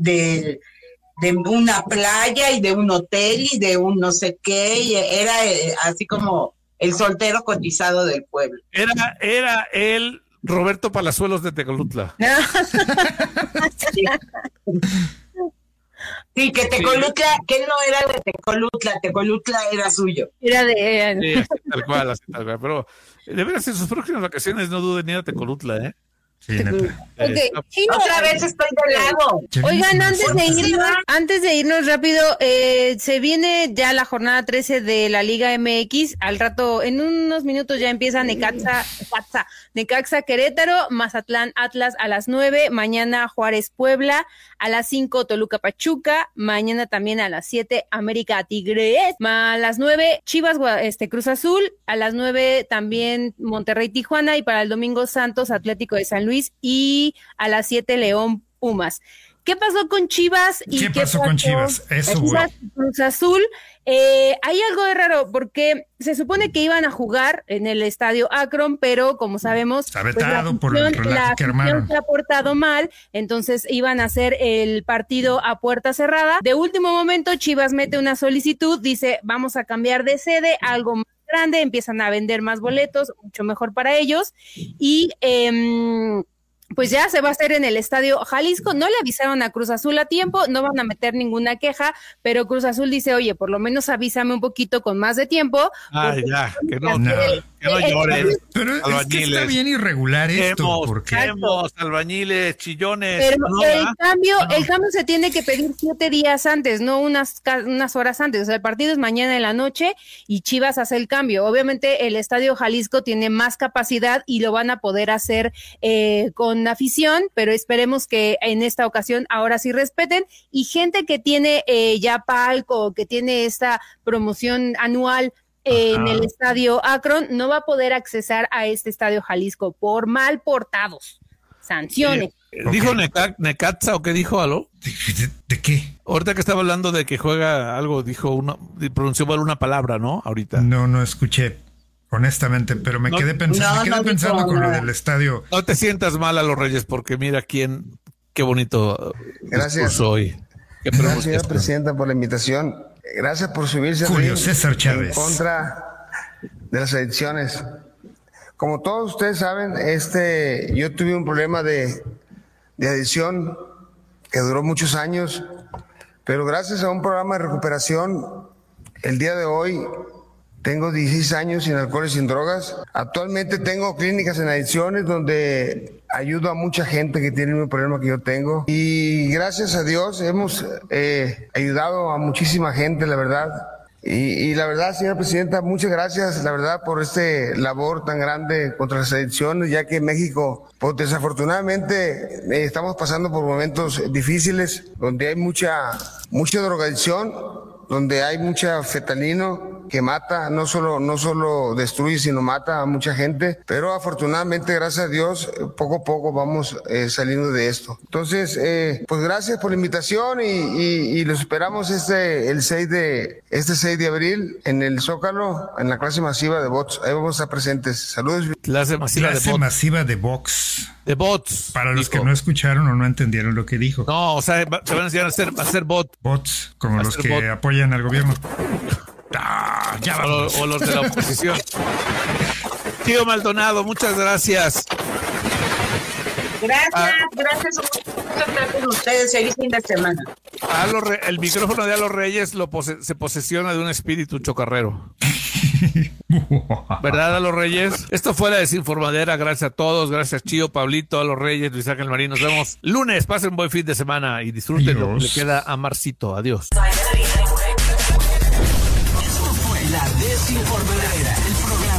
una playa y de un hotel y de un no sé qué. Y era así como el soltero cotizado del pueblo. Era él. Roberto Palazuelos de Tecolutla. Sí, que Tecolutla, que él no era de Tecolutla era suyo. Era de así tal cual. Pero de veras, en sus próximas vacaciones no duden en ir a Tecolutla, ¿eh? Sí, neta. Okay. Otra vez estoy de lado. Oigan, antes de irnos rápido, se viene ya la jornada 13 de la Liga MX. Al rato, en unos minutos ya empieza Necaxa Querétaro, Mazatlán Atlas a las 9, mañana Juárez Puebla, a las 5 Toluca Pachuca, mañana también a las 7 América Tigres, a las 9 Chivas Cruz Azul, a las 9 también Monterrey Tijuana y para el domingo Santos Atlético de San Luis y a las 7 León Pumas. ¿Qué pasó con Chivas? ¿Qué pasó con Chivas? Eso, güey. Cruz Azul. Hay algo de raro porque se supone que iban a jugar en el estadio Akron, pero como sabemos, está vetado por el relajo que armaron. Se ha portado mal, entonces iban a hacer el partido a puerta cerrada. De último momento, Chivas mete una solicitud, dice, vamos a cambiar de sede, algo más grande, empiezan a vender más boletos, mucho mejor para ellos, y pues ya se va a hacer en el Estadio Jalisco. No le avisaron a Cruz Azul a tiempo, no van a meter ninguna queja, pero Cruz Azul dice, oye, por lo menos avísame un poquito con más de tiempo. Ay, ya, que no llores. Pero es que está bien irregular esto. Albañiles, chillones. Pero el cambio se tiene que pedir 7 días antes, no unas horas antes. O sea, el partido es mañana en la noche y Chivas hace el cambio. Obviamente el Estadio Jalisco tiene más capacidad y lo van a poder hacer con afición, pero esperemos que en esta ocasión ahora sí respeten, y gente que tiene ya palco, que tiene esta promoción anual en el estadio Akron, no va a poder accesar a este estadio Jalisco por mal portados. Sanciones. ¿Dijo Necaxa o qué dijo, aló? ¿De qué? Ahorita que estaba hablando de que juega algo, pronunció mal una palabra, ¿no? Ahorita. No escuché, honestamente, pero me quedé pensando con lo del estadio. No te sientas mal, a los Reyes, porque mira qué bonito. Gracias. Hoy. Gracias, señora presidenta, por la invitación. Gracias por subirse Julio César Chávez en contra de las adicciones. Como todos ustedes saben, yo tuve un problema de adicción que duró muchos años, pero gracias a un programa de recuperación, el día de hoy tengo 16 años sin alcohol y sin drogas. Actualmente tengo clínicas en adicciones donde ayudo a mucha gente que tiene el mismo problema que yo tengo. Y gracias a Dios hemos ayudado a muchísima gente, la verdad. Y la verdad, señora presidenta, muchas gracias, la verdad, por labor tan grande contra las adicciones, ya que en México, pues desafortunadamente, estamos pasando por momentos difíciles, donde hay mucha drogadicción, donde hay mucha fentanilo que mata, no solo destruye, sino mata a mucha gente, pero afortunadamente, gracias a Dios, poco a poco vamos saliendo de esto. Entonces, pues gracias por la invitación y los esperamos el 6 de abril en el Zócalo, en la clase masiva de bots. Ahí vamos a estar presentes. Saludos. Clase masiva de box. De bots. Para los que no escucharon o no entendieron lo que dijo. No, o sea, se van a enseñar a hacer bots. Bots, como los que apoyan al gobierno. O los de la oposición. Tío Maldonado, muchas gracias. Gracias. Estar con ustedes. Feliz fin de semana. El micrófono de A los Reyes se posesiona de un espíritu chocarrero. ¿Verdad, A los Reyes? Esto fue La Desinformadera. Gracias a todos. Gracias, Chío, Pablito, A los Reyes, Luis Ángel Marín. Nos vemos lunes. Pasen un buen fin de semana y disfruten lo que le queda a Marcito. Adiós. Esto fue La Desinformadera, el programa